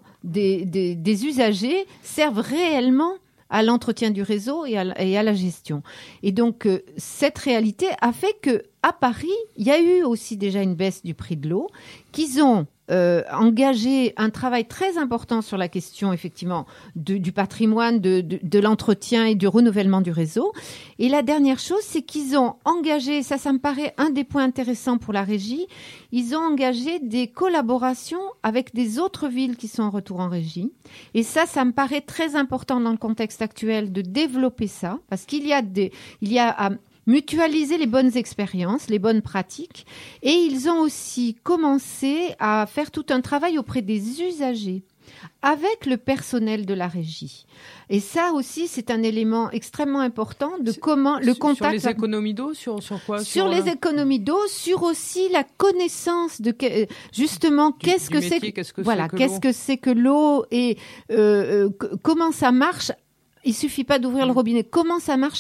des usagers serve réellement à l'entretien du réseau et à la gestion. Et donc, cette réalité a fait que à Paris, il y a eu aussi déjà une baisse du prix de l'eau, qu'ils ont engagé un travail très important sur la question, effectivement, du patrimoine, de l'entretien et du renouvellement du réseau. Et la dernière chose, c'est qu'ils ont engagé, ça me paraît un des points intéressants pour la régie, ils ont engagé des collaborations avec des autres villes qui sont en retour en régie. Et ça me paraît très important dans le contexte actuel de développer ça, parce qu'il y a à mutualiser les bonnes expériences, les bonnes pratiques. Et ils ont aussi commencé à faire tout un travail auprès des usagers, avec le personnel de la régie. Et ça aussi, c'est un élément extrêmement important de comment le contact... Sur les économies d'eau, sur quoi? Sur les économies d'eau, sur aussi la connaissance de justement qu'est-ce que c'est que l'eau et comment ça marche. Il suffit pas d'ouvrir le robinet. Comment ça marche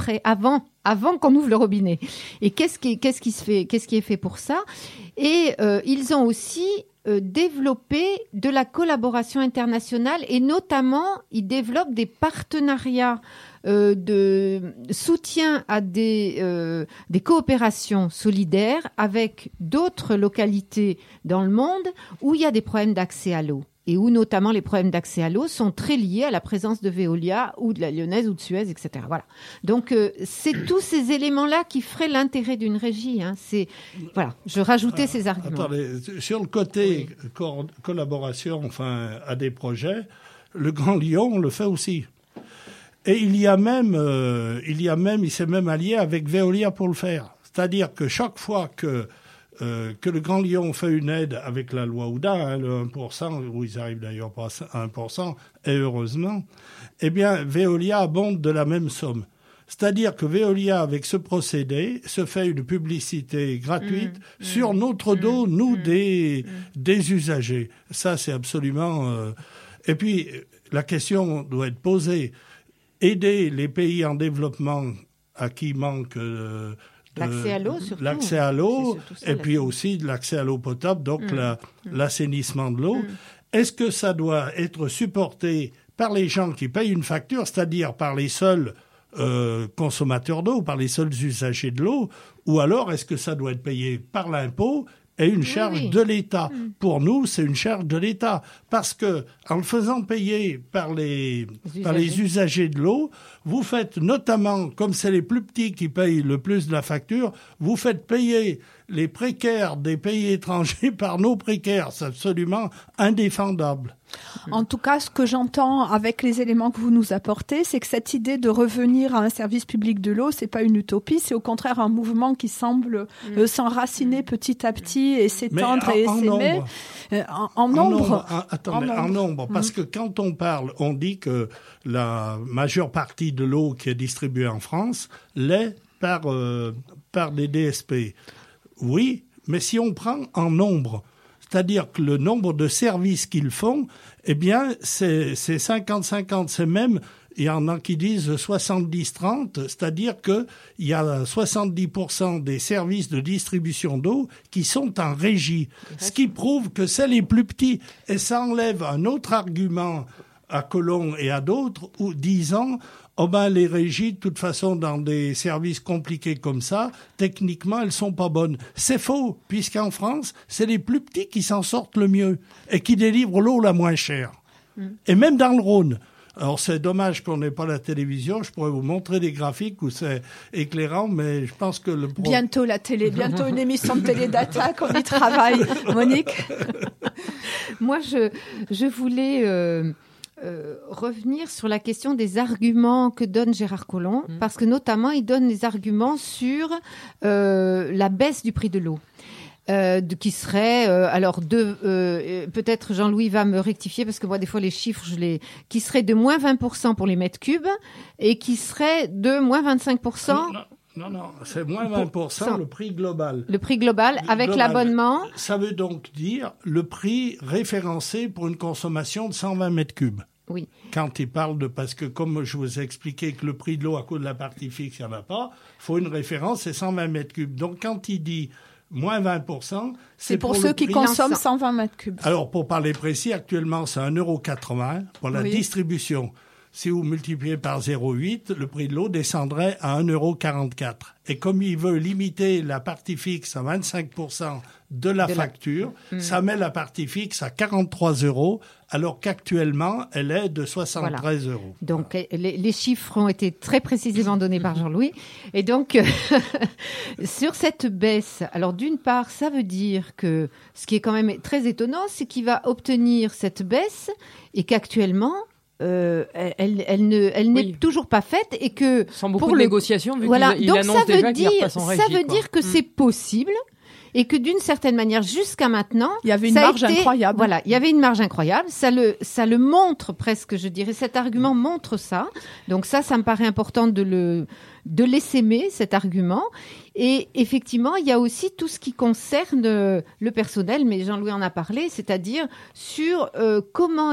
avant qu'on ouvre le robinet? Et qu'est-ce qui est fait pour ça? Et ils ont aussi développé de la collaboration internationale et notamment ils développent des partenariats de soutien à des coopérations solidaires avec d'autres localités dans le monde où il y a des problèmes d'accès à l'eau. Et où notamment les problèmes d'accès à l'eau sont très liés à la présence de Veolia ou de la Lyonnaise ou de Suez, etc. Voilà. Donc c'est tous ces éléments-là qui feraient l'intérêt d'une régie. Voilà. Je rajoutais ces arguments. Attendez, sur le côté collaboration, à des projets, le Grand Lyon le fait aussi. Et il s'est même allié avec Veolia pour le faire. C'est-à-dire que chaque fois que le Grand Lyon fait une aide avec la loi Ouda, le 1%, où ils arrivent d'ailleurs pas à 1%, et heureusement, eh bien, Veolia abonde de la même somme. C'est-à-dire que Veolia, avec ce procédé, se fait une publicité gratuite sur notre dos, nous, des usagers. Ça, c'est absolument... Et puis, la question doit être posée. Aider les pays en développement à qui manque... L'accès à l'eau, surtout. L'accès à l'eau, et puis aussi de l'accès à l'eau potable, donc l'assainissement de l'eau. Est-ce que ça doit être supporté par les gens qui payent une facture, c'est-à-dire par les seuls consommateurs d'eau, par les seuls usagers de l'eau, ou alors est-ce que ça doit être payé par l'impôt et une charge de l'État? Pour nous, c'est une charge de l'État. Parce que, en le faisant payer par les usagers de l'eau, vous faites notamment, comme c'est les plus petits qui payent le plus de la facture, vous faites payer les précaires des pays étrangers par nos précaires. C'est absolument indéfendable. En tout cas, ce que j'entends avec les éléments que vous nous apportez, c'est que cette idée de revenir à un service public de l'eau, c'est pas une utopie, c'est au contraire un mouvement qui semble s'enraciner petit à petit et s'étendre et s'aimer. En nombre. En nombre. Parce que quand on parle, on dit que la majeure partie de l'eau qui est distribuée en France l'est par des DSP. Oui, mais si on prend en nombre, c'est-à-dire que le nombre de services qu'ils font, eh bien, c'est 50-50. C'est même, il y en a qui disent 70-30, c'est-à-dire qu'il y a 70% des services de distribution d'eau qui sont en régie. Ce qui prouve que c'est les plus petits. Et ça enlève un autre argument à Colomb et à d'autres, disant Les régies, de toute façon, dans des services compliqués comme ça, techniquement, elles sont pas bonnes. C'est faux, puisqu'en France, c'est les plus petits qui s'en sortent le mieux et qui délivrent l'eau la moins chère. Et même dans le Rhône. Alors, c'est dommage qu'on n'ait pas la télévision. Je pourrais vous montrer des graphiques où c'est éclairant, mais je pense que Bientôt la télé, bientôt une émission de télé d'Attaque, on y travaille. Monique? Moi, je voulais... revenir sur la question des arguments que donne Gérard Collomb, parce que notamment il donne des arguments sur la baisse du prix de l'eau. Qui serait peut-être Jean-Louis va me rectifier parce que moi des fois les chiffres qui serait de moins 20% pour les mètres cubes et qui serait de moins 25%. Non, c'est moins 20% le prix global. Le prix global avec l'abonnement. Ça veut donc dire le prix référencé pour une consommation de 120 mètres cubes. Oui. Quand il parle parce que comme je vous ai expliqué que le prix de l'eau à cause de la partie fixe, il n'y en a pas, il faut une référence, c'est 120 mètres cubes. Donc quand il dit moins 20%, c'est pour ceux qui consomment 120 mètres cubes. Alors pour parler précis, actuellement c'est 1,80 € pour la distribution. Si vous multipliez par 0,8, le prix de l'eau descendrait à 1,44 €. Et comme il veut limiter la partie fixe à 25% de la facture, ça met la partie fixe à 43 €, alors qu'actuellement, elle est de 73 €. Donc, les chiffres ont été très précisément donnés par Jean-Louis. Et donc, sur cette baisse, alors d'une part, ça veut dire que ce qui est quand même très étonnant, c'est qu'il va obtenir cette baisse et qu'actuellement, elle n'est toujours pas faite et que sans beaucoup de négociations vu qu'il annonce déjà qu'il repasse en régie. Ça veut dire que c'est possible et que d'une certaine manière jusqu'à maintenant il y avait une marge incroyable. Voilà, il y avait une marge incroyable, ça le montre presque, je dirais, cet argument montre ça. Donc ça me paraît important de l'essaimer, cet argument. Et effectivement, il y a aussi tout ce qui concerne le personnel, mais Jean-Louis en a parlé, c'est-à-dire sur comment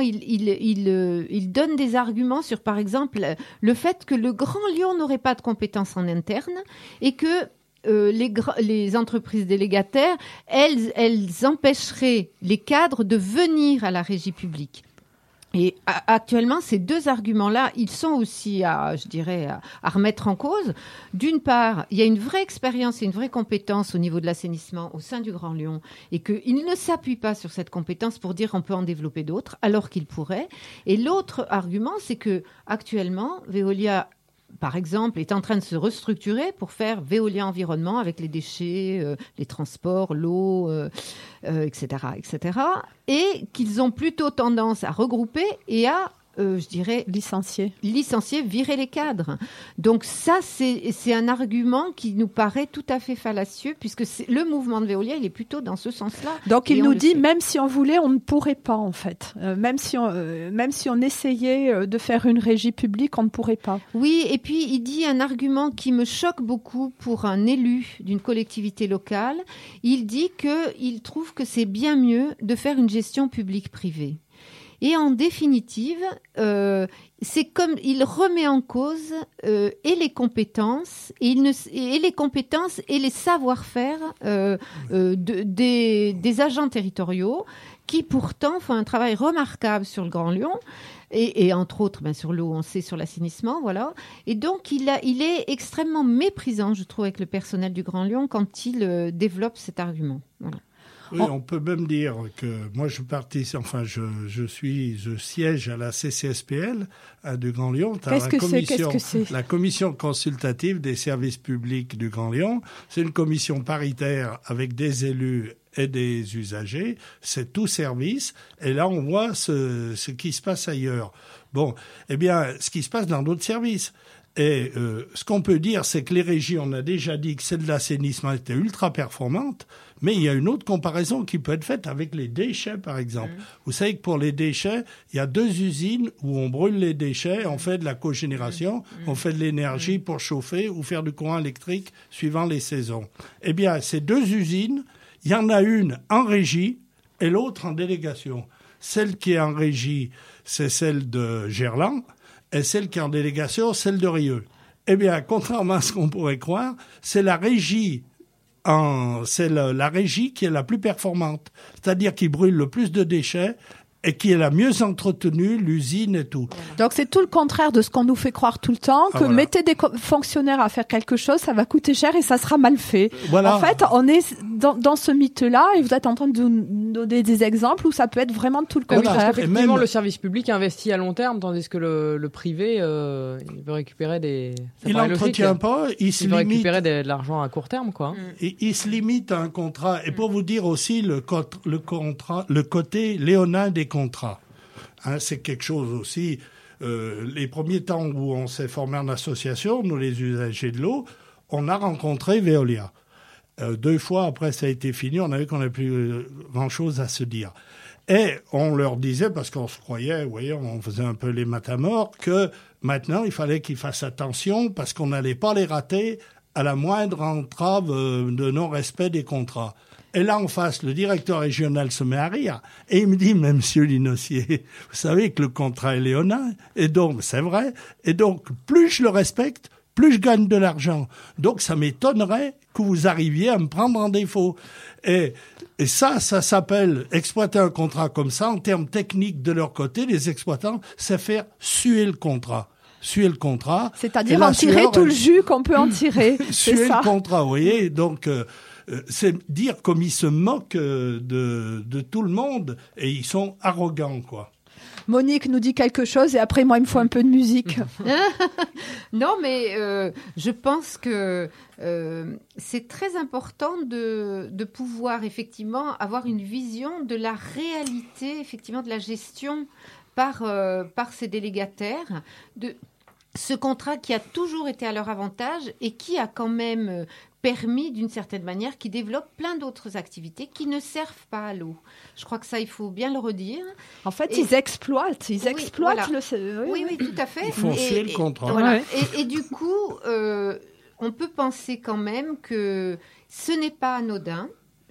il donne des arguments sur, par exemple, le fait que le Grand Lyon n'aurait pas de compétences en interne et que les entreprises délégataires, elles empêcheraient les cadres de venir à la régie publique. Et actuellement, ces deux arguments-là, ils sont aussi à remettre en cause. D'une part, il y a une vraie expérience et une vraie compétence au niveau de l'assainissement au sein du Grand Lyon et qu'ils ne s'appuient pas sur cette compétence pour dire qu'on peut en développer d'autres, alors qu'ils pourraient. Et l'autre argument, c'est que actuellement, Veolia, par exemple, est en train de se restructurer pour faire Veolia Environnement avec les déchets, les transports, l'eau, etc., etc. Et qu'ils ont plutôt tendance à regrouper et à, licencier, virer les cadres. Donc ça, c'est un argument qui nous paraît tout à fait fallacieux puisque le mouvement de Veolia, il est plutôt dans ce sens-là. Donc il nous dit, même si on voulait, on ne pourrait pas en fait. Même si on essayait de faire une régie publique, on ne pourrait pas. Oui, et puis il dit un argument qui me choque beaucoup pour un élu d'une collectivité locale. Il dit qu'il trouve que c'est bien mieux de faire une gestion publique-privée. Et en définitive, c'est comme il remet en cause et les compétences et les savoir-faire des agents territoriaux qui pourtant font un travail remarquable sur le Grand Lyon et entre autres sur l'eau, on sait, sur l'assainissement, voilà. Et donc il est extrêmement méprisant, je trouve, avec le personnel du Grand Lyon quand il développe cet argument. Voilà. Oui, on peut même dire que moi je siège à la CCSPL du Grand Lyon. Qu'est-ce que c'est ? La commission consultative des services publics du Grand Lyon. C'est une commission paritaire avec des élus et des usagers. C'est tout service. Et là, on voit ce qui se passe ailleurs. Bon, eh bien, ce qui se passe dans d'autres services. Et ce qu'on peut dire, c'est que les régies, on a déjà dit que celle de l'assainissement était ultra performante, mais il y a une autre comparaison qui peut être faite avec les déchets, par exemple. Vous savez que pour les déchets, il y a 2 usines où on brûle les déchets, on fait de la cogénération, on fait de l'énergie pour chauffer ou faire du courant électrique suivant les saisons. Eh bien, ces 2 usines, il y en a une en régie et l'autre en délégation. Celle qui est en régie, c'est celle de Gerland. Et celle qui est en délégation, celle de Rieux. Eh bien, contrairement à ce qu'on pourrait croire, c'est la régie qui est la plus performante. C'est-à-dire qui brûle le plus de déchets et qui est la mieux entretenue, l'usine et tout. Donc c'est tout le contraire de ce qu'on nous fait croire tout le temps, que mettez des fonctionnaires à faire quelque chose, ça va coûter cher et ça sera mal fait. Voilà. En fait, on est dans ce mythe-là et vous êtes en train de nous donner des exemples où ça peut être vraiment tout le contraire. Parce qu'effectivement, le service public investit à long terme, tandis que le privé, il veut récupérer des... Il n'entretient pas, il veut récupérer de l'argent à court terme, quoi. Il se limite à un contrat. Et pour vous dire aussi le côté léonin des contrats. Hein, c'est quelque chose aussi. Les premiers temps où on s'est formé en association, nous les usagers de l'eau, on a rencontré Veolia. 2 fois après ça a été fini, on a vu qu'on n'avait plus grand-chose à se dire. Et on leur disait, parce qu'on se croyait, vous voyez, on faisait un peu les matamores, que maintenant il fallait qu'ils fassent attention parce qu'on n'allait pas les rater à la moindre entrave de non-respect des contrats. Et là, en face, le directeur régional se met à rire. Et il me dit, mais monsieur Linossier, vous savez que le contrat est léonin. Et donc, c'est vrai. Et donc, plus je le respecte, plus je gagne de l'argent. Donc, ça m'étonnerait que vous arriviez à me prendre en défaut. Et ça s'appelle exploiter un contrat comme ça. En termes techniques de leur côté, les exploitants, c'est faire suer le contrat. Suer le contrat. C'est-à-dire en tirer tout le jus qu'on peut en tirer. Suer le contrat, vous voyez. Donc, c'est dire comme ils se moquent de tout le monde et ils sont arrogants, quoi. Monique nous dit quelque chose et après, moi, il me faut un peu de musique. Non, mais je pense que c'est très important de pouvoir effectivement avoir une vision de la réalité, effectivement, de la gestion par ces délégataires, de ce contrat qui a toujours été à leur avantage et qui a quand même permis, d'une certaine manière, qu'ils développent plein d'autres activités qui ne servent pas à l'eau. Je crois que ça, il faut bien le redire. En fait, ils exploitent voilà. Oui, tout à fait. Ils font suer le contrat. Voilà. Et du coup, on peut penser quand même que ce n'est pas anodin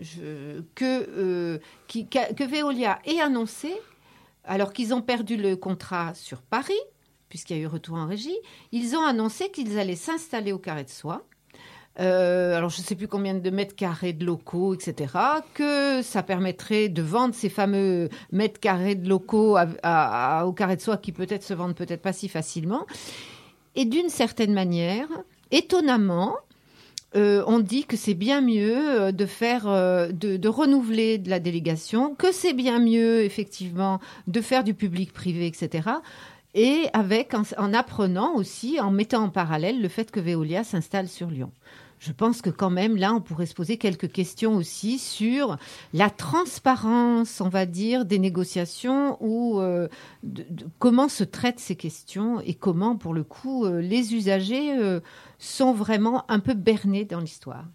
que Veolia ait annoncé, alors qu'ils ont perdu le contrat sur Paris, puisqu'il y a eu retour en régie, ils ont annoncé qu'ils allaient s'installer au Carré de Soie. Alors, je ne sais plus combien de mètres carrés de locaux, etc., que ça permettrait de vendre ces fameux mètres carrés de locaux au Carré de Soie qui peut-être se vendent peut-être pas si facilement. Et d'une certaine manière, étonnamment, on dit que c'est bien mieux de renouveler de la délégation, que c'est bien mieux, effectivement, de faire du public-privé, etc., et en apprenant aussi, en mettant en parallèle le fait que Veolia s'installe sur Lyon. Je pense que quand même, là, on pourrait se poser quelques questions aussi sur la transparence, on va dire, des négociations ou comment se traitent ces questions et comment, pour le coup, les usagers sont vraiment un peu bernés dans l'histoire.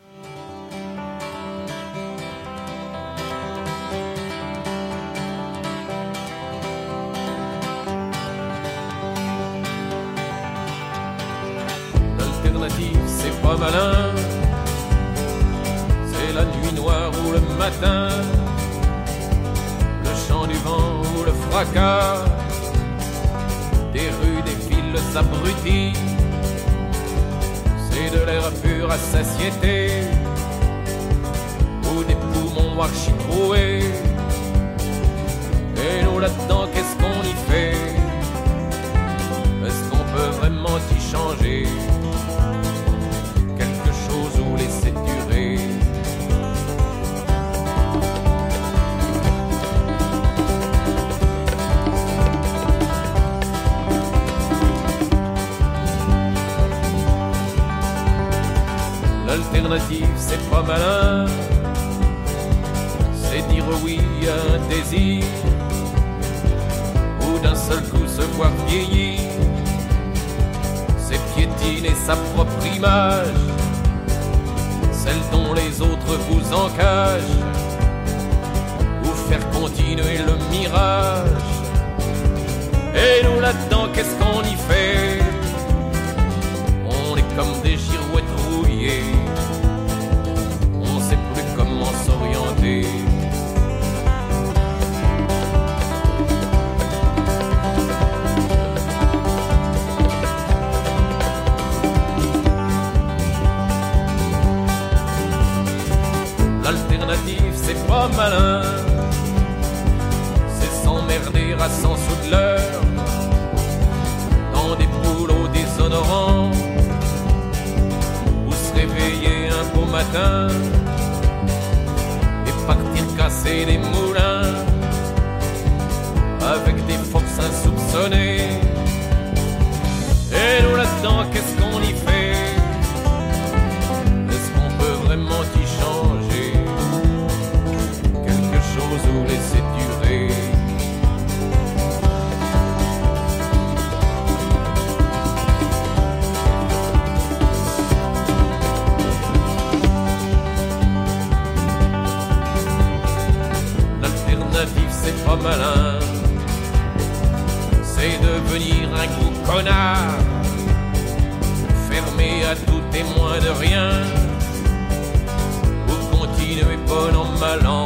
C'est pas malin, c'est la nuit noire ou le matin, le chant du vent ou le fracas des rues, des villes abruties, c'est de l'air pur à satiété ou des poumons archi-troués. Et nous là-dedans, qu'est-ce qu'on y fait? Est-ce qu'on peut vraiment y changer? Ou laisser durer. L'alternative, c'est pas malin, c'est dire oui à un désir, ou d'un seul coup se voir vieillir, c'est piétiner sa propre image, celle dont les autres vous encagent, ou faire continuer le mirage. Et nous là-dedans, qu'est-ce qu'on y fait? On est comme des girouettes rouillées, on sait plus comment s'orienter. L'alternative, c'est pas malin, c'est sans terrassant sous de l'heure, dans des boulots déshonorants, ou se réveiller un beau matin et partir casser des moulins avec des forces insoupçonnées. Et nous là-dedans, qu'est-ce qu'on y fait? Est-ce qu'on peut vraiment y changer quelque chose ou laisser durer? L'alternative, c'est pas malin, c'est devenir un gros connard, fermé à tout témoin de rien, ou continuer bon an mal an,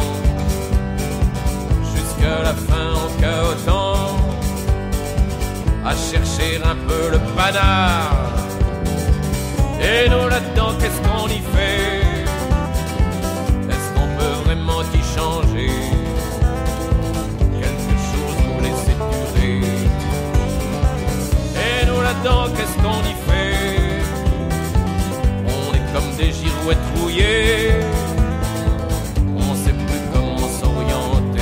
jusqu'à la fin en cahotant, à chercher un peu le panard. Et nous là-dedans, qu'est-ce qu'on y fait? Est-ce qu'on peut vraiment y changer quelque chose pour laisser durer? Et nous là-dedans, qu'est-ce qu'on y fait? On est comme des girouettes rouillées, on sait plus comment s'orienter.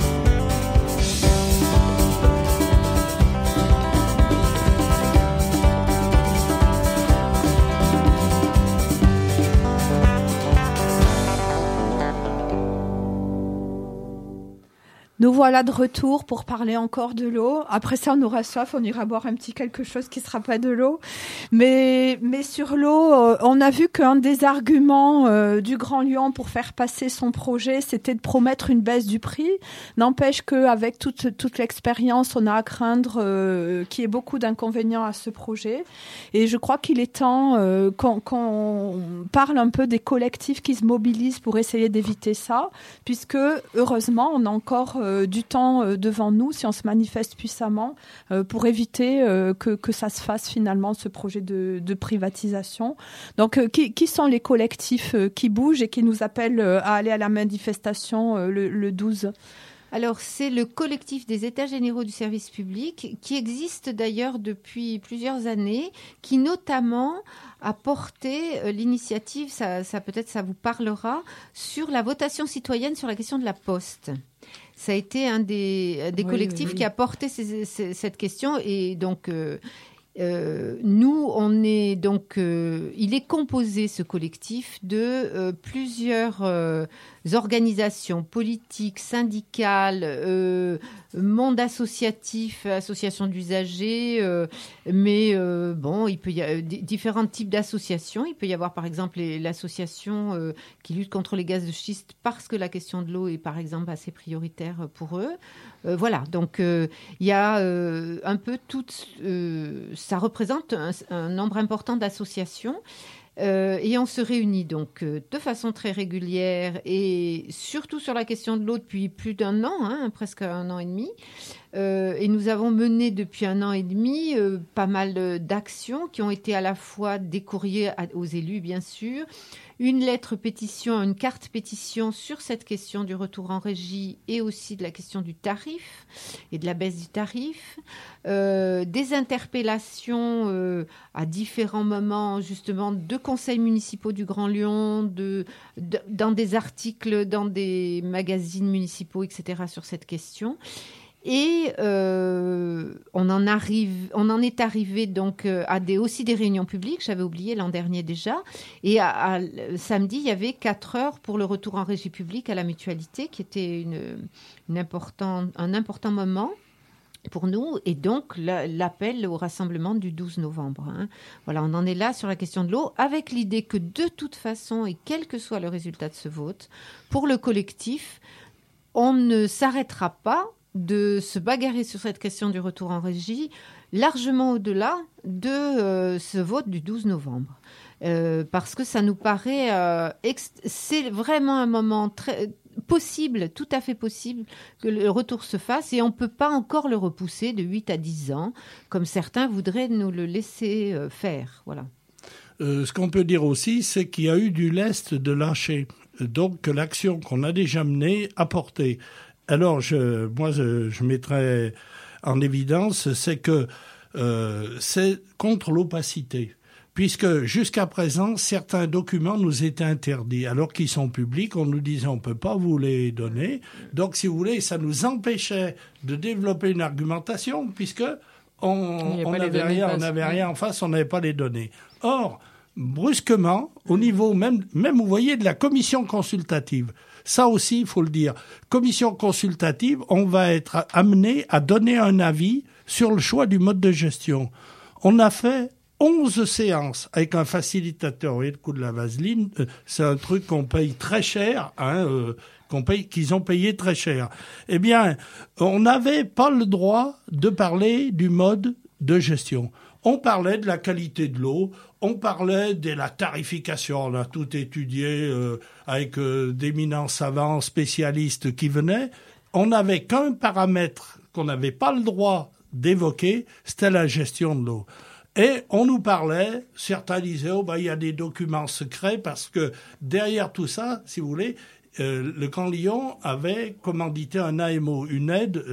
Nous voilà de retour pour parler encore de l'eau. Après ça, on aura soif, on ira boire un petit quelque chose qui sera pas de l'eau. Mais sur l'eau, on a vu qu'un des arguments du Grand Lyon pour faire passer son projet, c'était de promettre une baisse du prix. N'empêche qu'avec toute l'expérience, on a à craindre qu'il y ait beaucoup d'inconvénients à ce projet. Et je crois qu'il est temps qu'on parle un peu des collectifs qui se mobilisent pour essayer d'éviter ça, puisque heureusement, on a encore du temps devant nous si on se manifeste puissamment pour éviter que ça se fasse finalement, ce projet de privatisation. Donc qui sont les collectifs qui bougent et qui nous appellent à aller à la manifestation le 12 ? Alors, c'est le collectif des États généraux du service public qui existe d'ailleurs depuis plusieurs années, qui notamment a porté l'initiative, ça peut-être ça vous parlera, sur la votation citoyenne sur la question de la poste. Ça a été un des collectifs qui a porté cette question et donc nous, on est donc, il est composé, ce collectif, de plusieurs organisations politiques, syndicales, monde associatif, associations d'usagers, mais bon, il peut y avoir différents types d'associations. Il peut y avoir par exemple l'association qui lutte contre les gaz de schiste parce que la question de l'eau est par exemple assez prioritaire pour eux. Voilà, donc il y a un peu toutes, ça représente un nombre important d'associations. Et on se réunit donc de façon très régulière et surtout sur la question de l'eau depuis plus d'un an, presque un an et demi. Et nous avons mené depuis un an et demi pas mal d'actions qui ont été à la fois des courriers aux élus, bien sûr, une lettre pétition, une carte pétition sur cette question du retour en régie et aussi de la question du tarif et de la baisse du tarif, des interpellations à différents moments justement de conseils municipaux du Grand Lyon, dans des articles, dans des magazines municipaux, etc. sur cette question. Et on en est arrivé donc à aussi des réunions publiques. J'avais oublié l'an dernier déjà. Et samedi, il y avait 4 heures pour le retour en régie publique à la mutualité, qui était un important moment pour nous. Et donc l'appel au rassemblement du 12 novembre. Voilà, on en est là sur la question de l'eau, avec l'idée que de toute façon, et quel que soit le résultat de ce vote, pour le collectif, on ne s'arrêtera pas de se bagarrer sur cette question du retour en régie, largement au-delà de ce vote du 12 novembre. Parce que ça nous paraît... c'est vraiment un moment très possible, tout à fait possible, que le retour se fasse, et on ne peut pas encore le repousser de 8 à 10 ans, comme certains voudraient nous le laisser faire. Voilà. Ce qu'on peut dire aussi, c'est qu'il y a eu du lest de lâcher. Donc, que l'action qu'on a déjà menée a porté. Alors, je mettrais en évidence, c'est que c'est contre l'opacité. Puisque jusqu'à présent, certains documents nous étaient interdits, alors qu'ils sont publics, on nous disait on ne peut pas vous les donner. Donc, si vous voulez, ça nous empêchait de développer une argumentation, puisque on n'avait rien en face, on n'avait pas les données. Or, brusquement, au niveau même vous voyez, de la commission consultative, ça aussi, il faut le dire, commission consultative, on va être amené à donner un avis sur le choix du mode de gestion. On a fait 11 séances avec un facilitateur. Vous voyez le coût de la vaseline, c'est un truc qu'on paye très cher, qu'ils ont payé très cher. Eh bien, on n'avait pas le droit de parler du mode de gestion. On parlait de la qualité de l'eau, on parlait de la tarification, on a tout étudié avec d'éminents savants spécialistes qui venaient. On n'avait qu'un paramètre qu'on n'avait pas le droit d'évoquer, c'était la gestion de l'eau. Et on nous parlait, certains disaient, il y a des documents secrets parce que derrière tout ça, si vous voulez, le Camp Lyon avait commandité un AMO, une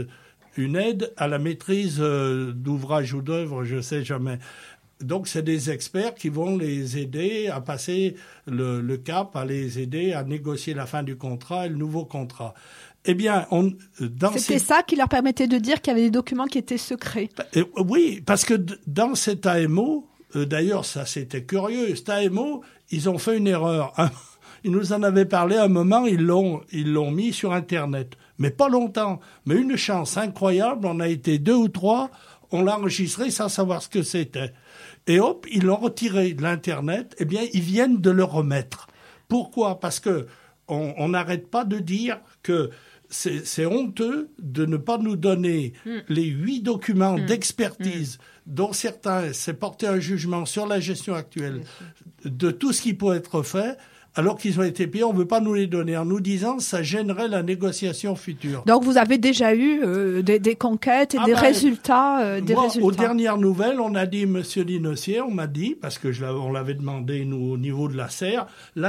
aide à la maîtrise d'ouvrage ou d'œuvre, je sais jamais. Donc c'est des experts qui vont les aider à passer le cap, à les aider à négocier la fin du contrat et le nouveau contrat. Eh bien, c'était ça qui leur permettait de dire qu'il y avait des documents qui étaient secrets. Oui, parce que dans cet AMO, d'ailleurs, ça c'était curieux, cet AMO, ils ont fait une erreur. Ils nous en avaient parlé à un moment, ils l'ont mis sur Internet. Mais pas longtemps. Mais une chance incroyable, on a été 2 ou 3, on l'a enregistré sans savoir ce que c'était. Et hop, ils l'ont retiré de l'Internet, eh bien, ils viennent de le remettre. Pourquoi ? Parce que on n'arrête pas de dire que c'est honteux de ne pas nous donner les 8 documents d'expertise dont certains s'est porté un jugement sur la gestion actuelle de tout ce qui peut être fait, alors qu'ils ont été payés, on ne veut pas nous les donner en nous disant que ça gênerait la négociation future. Donc vous avez déjà eu des conquêtes et des résultats Aux dernières nouvelles, on a dit, monsieur Linossier, on m'a dit, parce que on l'avait demandé nous au niveau de l'ACER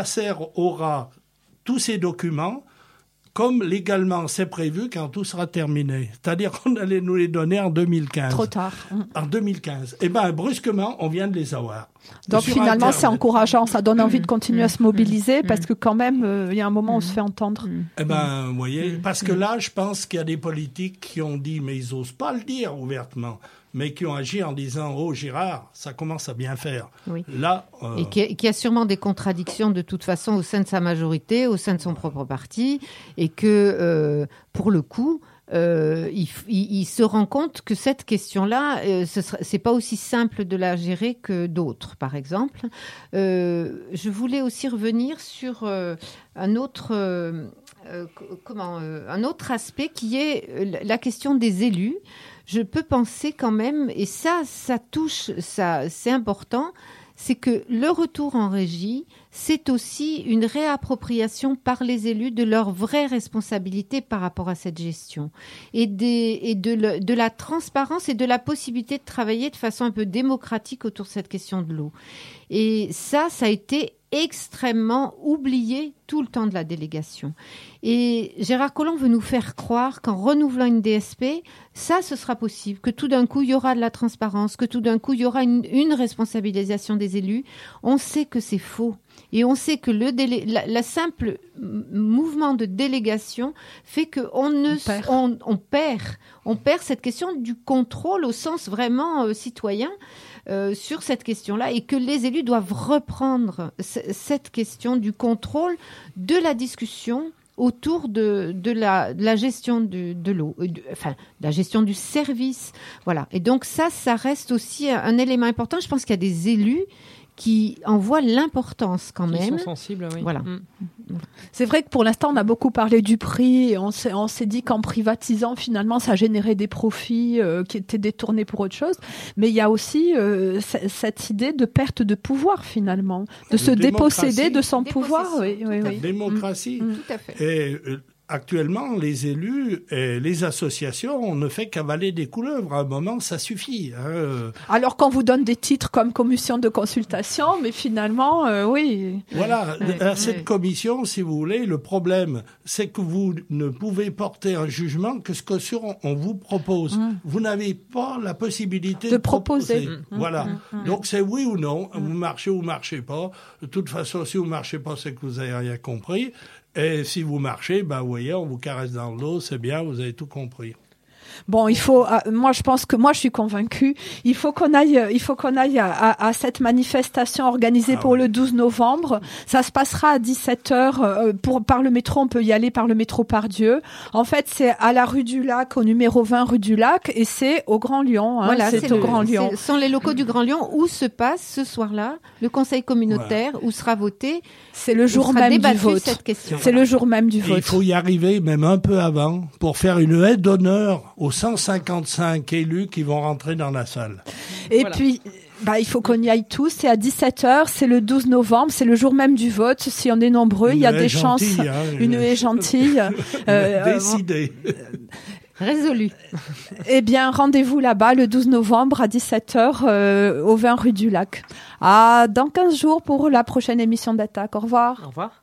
aura tous ces documents comme légalement c'est prévu quand tout sera terminé. C'est-à-dire qu'on allait nous les donner en 2015. Trop tard. En 2015. Eh bien, brusquement, on vient de les avoir. Donc finalement, Internet. C'est encourageant. Ça donne envie de continuer à se mobiliser parce que quand même, il y a un moment où on se fait entendre. Eh bien, vous voyez, parce que là, je pense qu'il y a des politiques qui ont dit, mais ils n'osent pas le dire ouvertement, mais qui ont agi en disant « Oh, Girard, ça commence à bien faire. Oui. » Là, et qui a sûrement des contradictions de toute façon au sein de sa majorité, au sein de son propre parti, et que, pour le coup, il se rend compte que cette question-là, c'est pas aussi simple de la gérer que d'autres, par exemple. Je voulais aussi revenir sur un autre aspect qui est la question des élus. Je peux penser quand même, et ça touche, c'est important, c'est que le retour en régie, c'est aussi une réappropriation par les élus de leurs vraies responsabilités par rapport à cette gestion et de la transparence et de la possibilité de travailler de façon un peu démocratique autour de cette question de l'eau. Et ça a été extrêmement oublié tout le temps de la délégation. Et Gérard Collomb veut nous faire croire qu'en renouvelant une DSP, ce sera possible, que tout d'un coup, il y aura de la transparence, que tout d'un coup, il y aura une responsabilisation des élus. On sait que c'est faux. Et on sait que la simple mouvement de délégation fait qu'on perd cette question du contrôle au sens vraiment citoyen sur cette question-là, et que les élus doivent reprendre cette question du contrôle de la discussion autour de la gestion de l'eau, la gestion du service. Voilà. Et donc ça reste aussi un élément important. Je pense qu'il y a des élus qui en voient l'importance quand même. Ils sont sensibles, oui. Voilà. C'est vrai que pour l'instant, on a beaucoup parlé du prix et on s'est dit qu'en privatisant, finalement, ça générait des profits qui étaient détournés pour autre chose. Mais il y a aussi cette idée de perte de pouvoir, finalement, de se déposséder de son pouvoir. Oui. Démocratie. Tout à fait. Et actuellement, les élus et les associations, on ne fait qu'avaler des couleuvres. À un moment, ça suffit. Alors qu'on vous donne des titres comme commission de consultation, mais finalement, oui. Voilà, cette commission, si vous voulez, le problème, c'est que vous ne pouvez porter un jugement que ce qu'on vous propose. Vous n'avez pas la possibilité de proposer. Voilà. Donc, c'est oui ou non. Vous marchez ou vous marchez pas. De toute façon, si vous marchez pas, c'est que vous avez rien compris. Et si vous marchez, vous voyez, on vous caresse dans le dos, c'est bien, vous avez tout compris. Bon, moi je suis convaincue, il faut qu'on aille à cette manifestation organisée pour le 12 novembre. Ça se passera à 17h par le métro, on peut y aller par le métro Pardieu. En fait, c'est à la rue du Lac, au numéro 20 rue du Lac, et c'est au Grand Lyon. Voilà, c'est au Grand Lyon. Ce sont les locaux du Grand Lyon où se passe ce soir-là le conseil communautaire, où sera voté. C'est le jour même du vote. Cette question. C'est le jour même du vote. Il faut y arriver même un peu avant pour faire une aide d'honneur aux 155 élus qui vont rentrer dans la salle. Et puis, il faut qu'on y aille tous. C'est à 17h, c'est le 12 novembre, c'est le jour même du vote. Si on est nombreux, il y a des chances. Une haie gentille. Décidée. Résolu. Eh bien, rendez-vous là-bas le 12 novembre à 17h au 20 rue du Lac. Dans 15 jours pour la prochaine émission d'Attaque. Au revoir. Au revoir.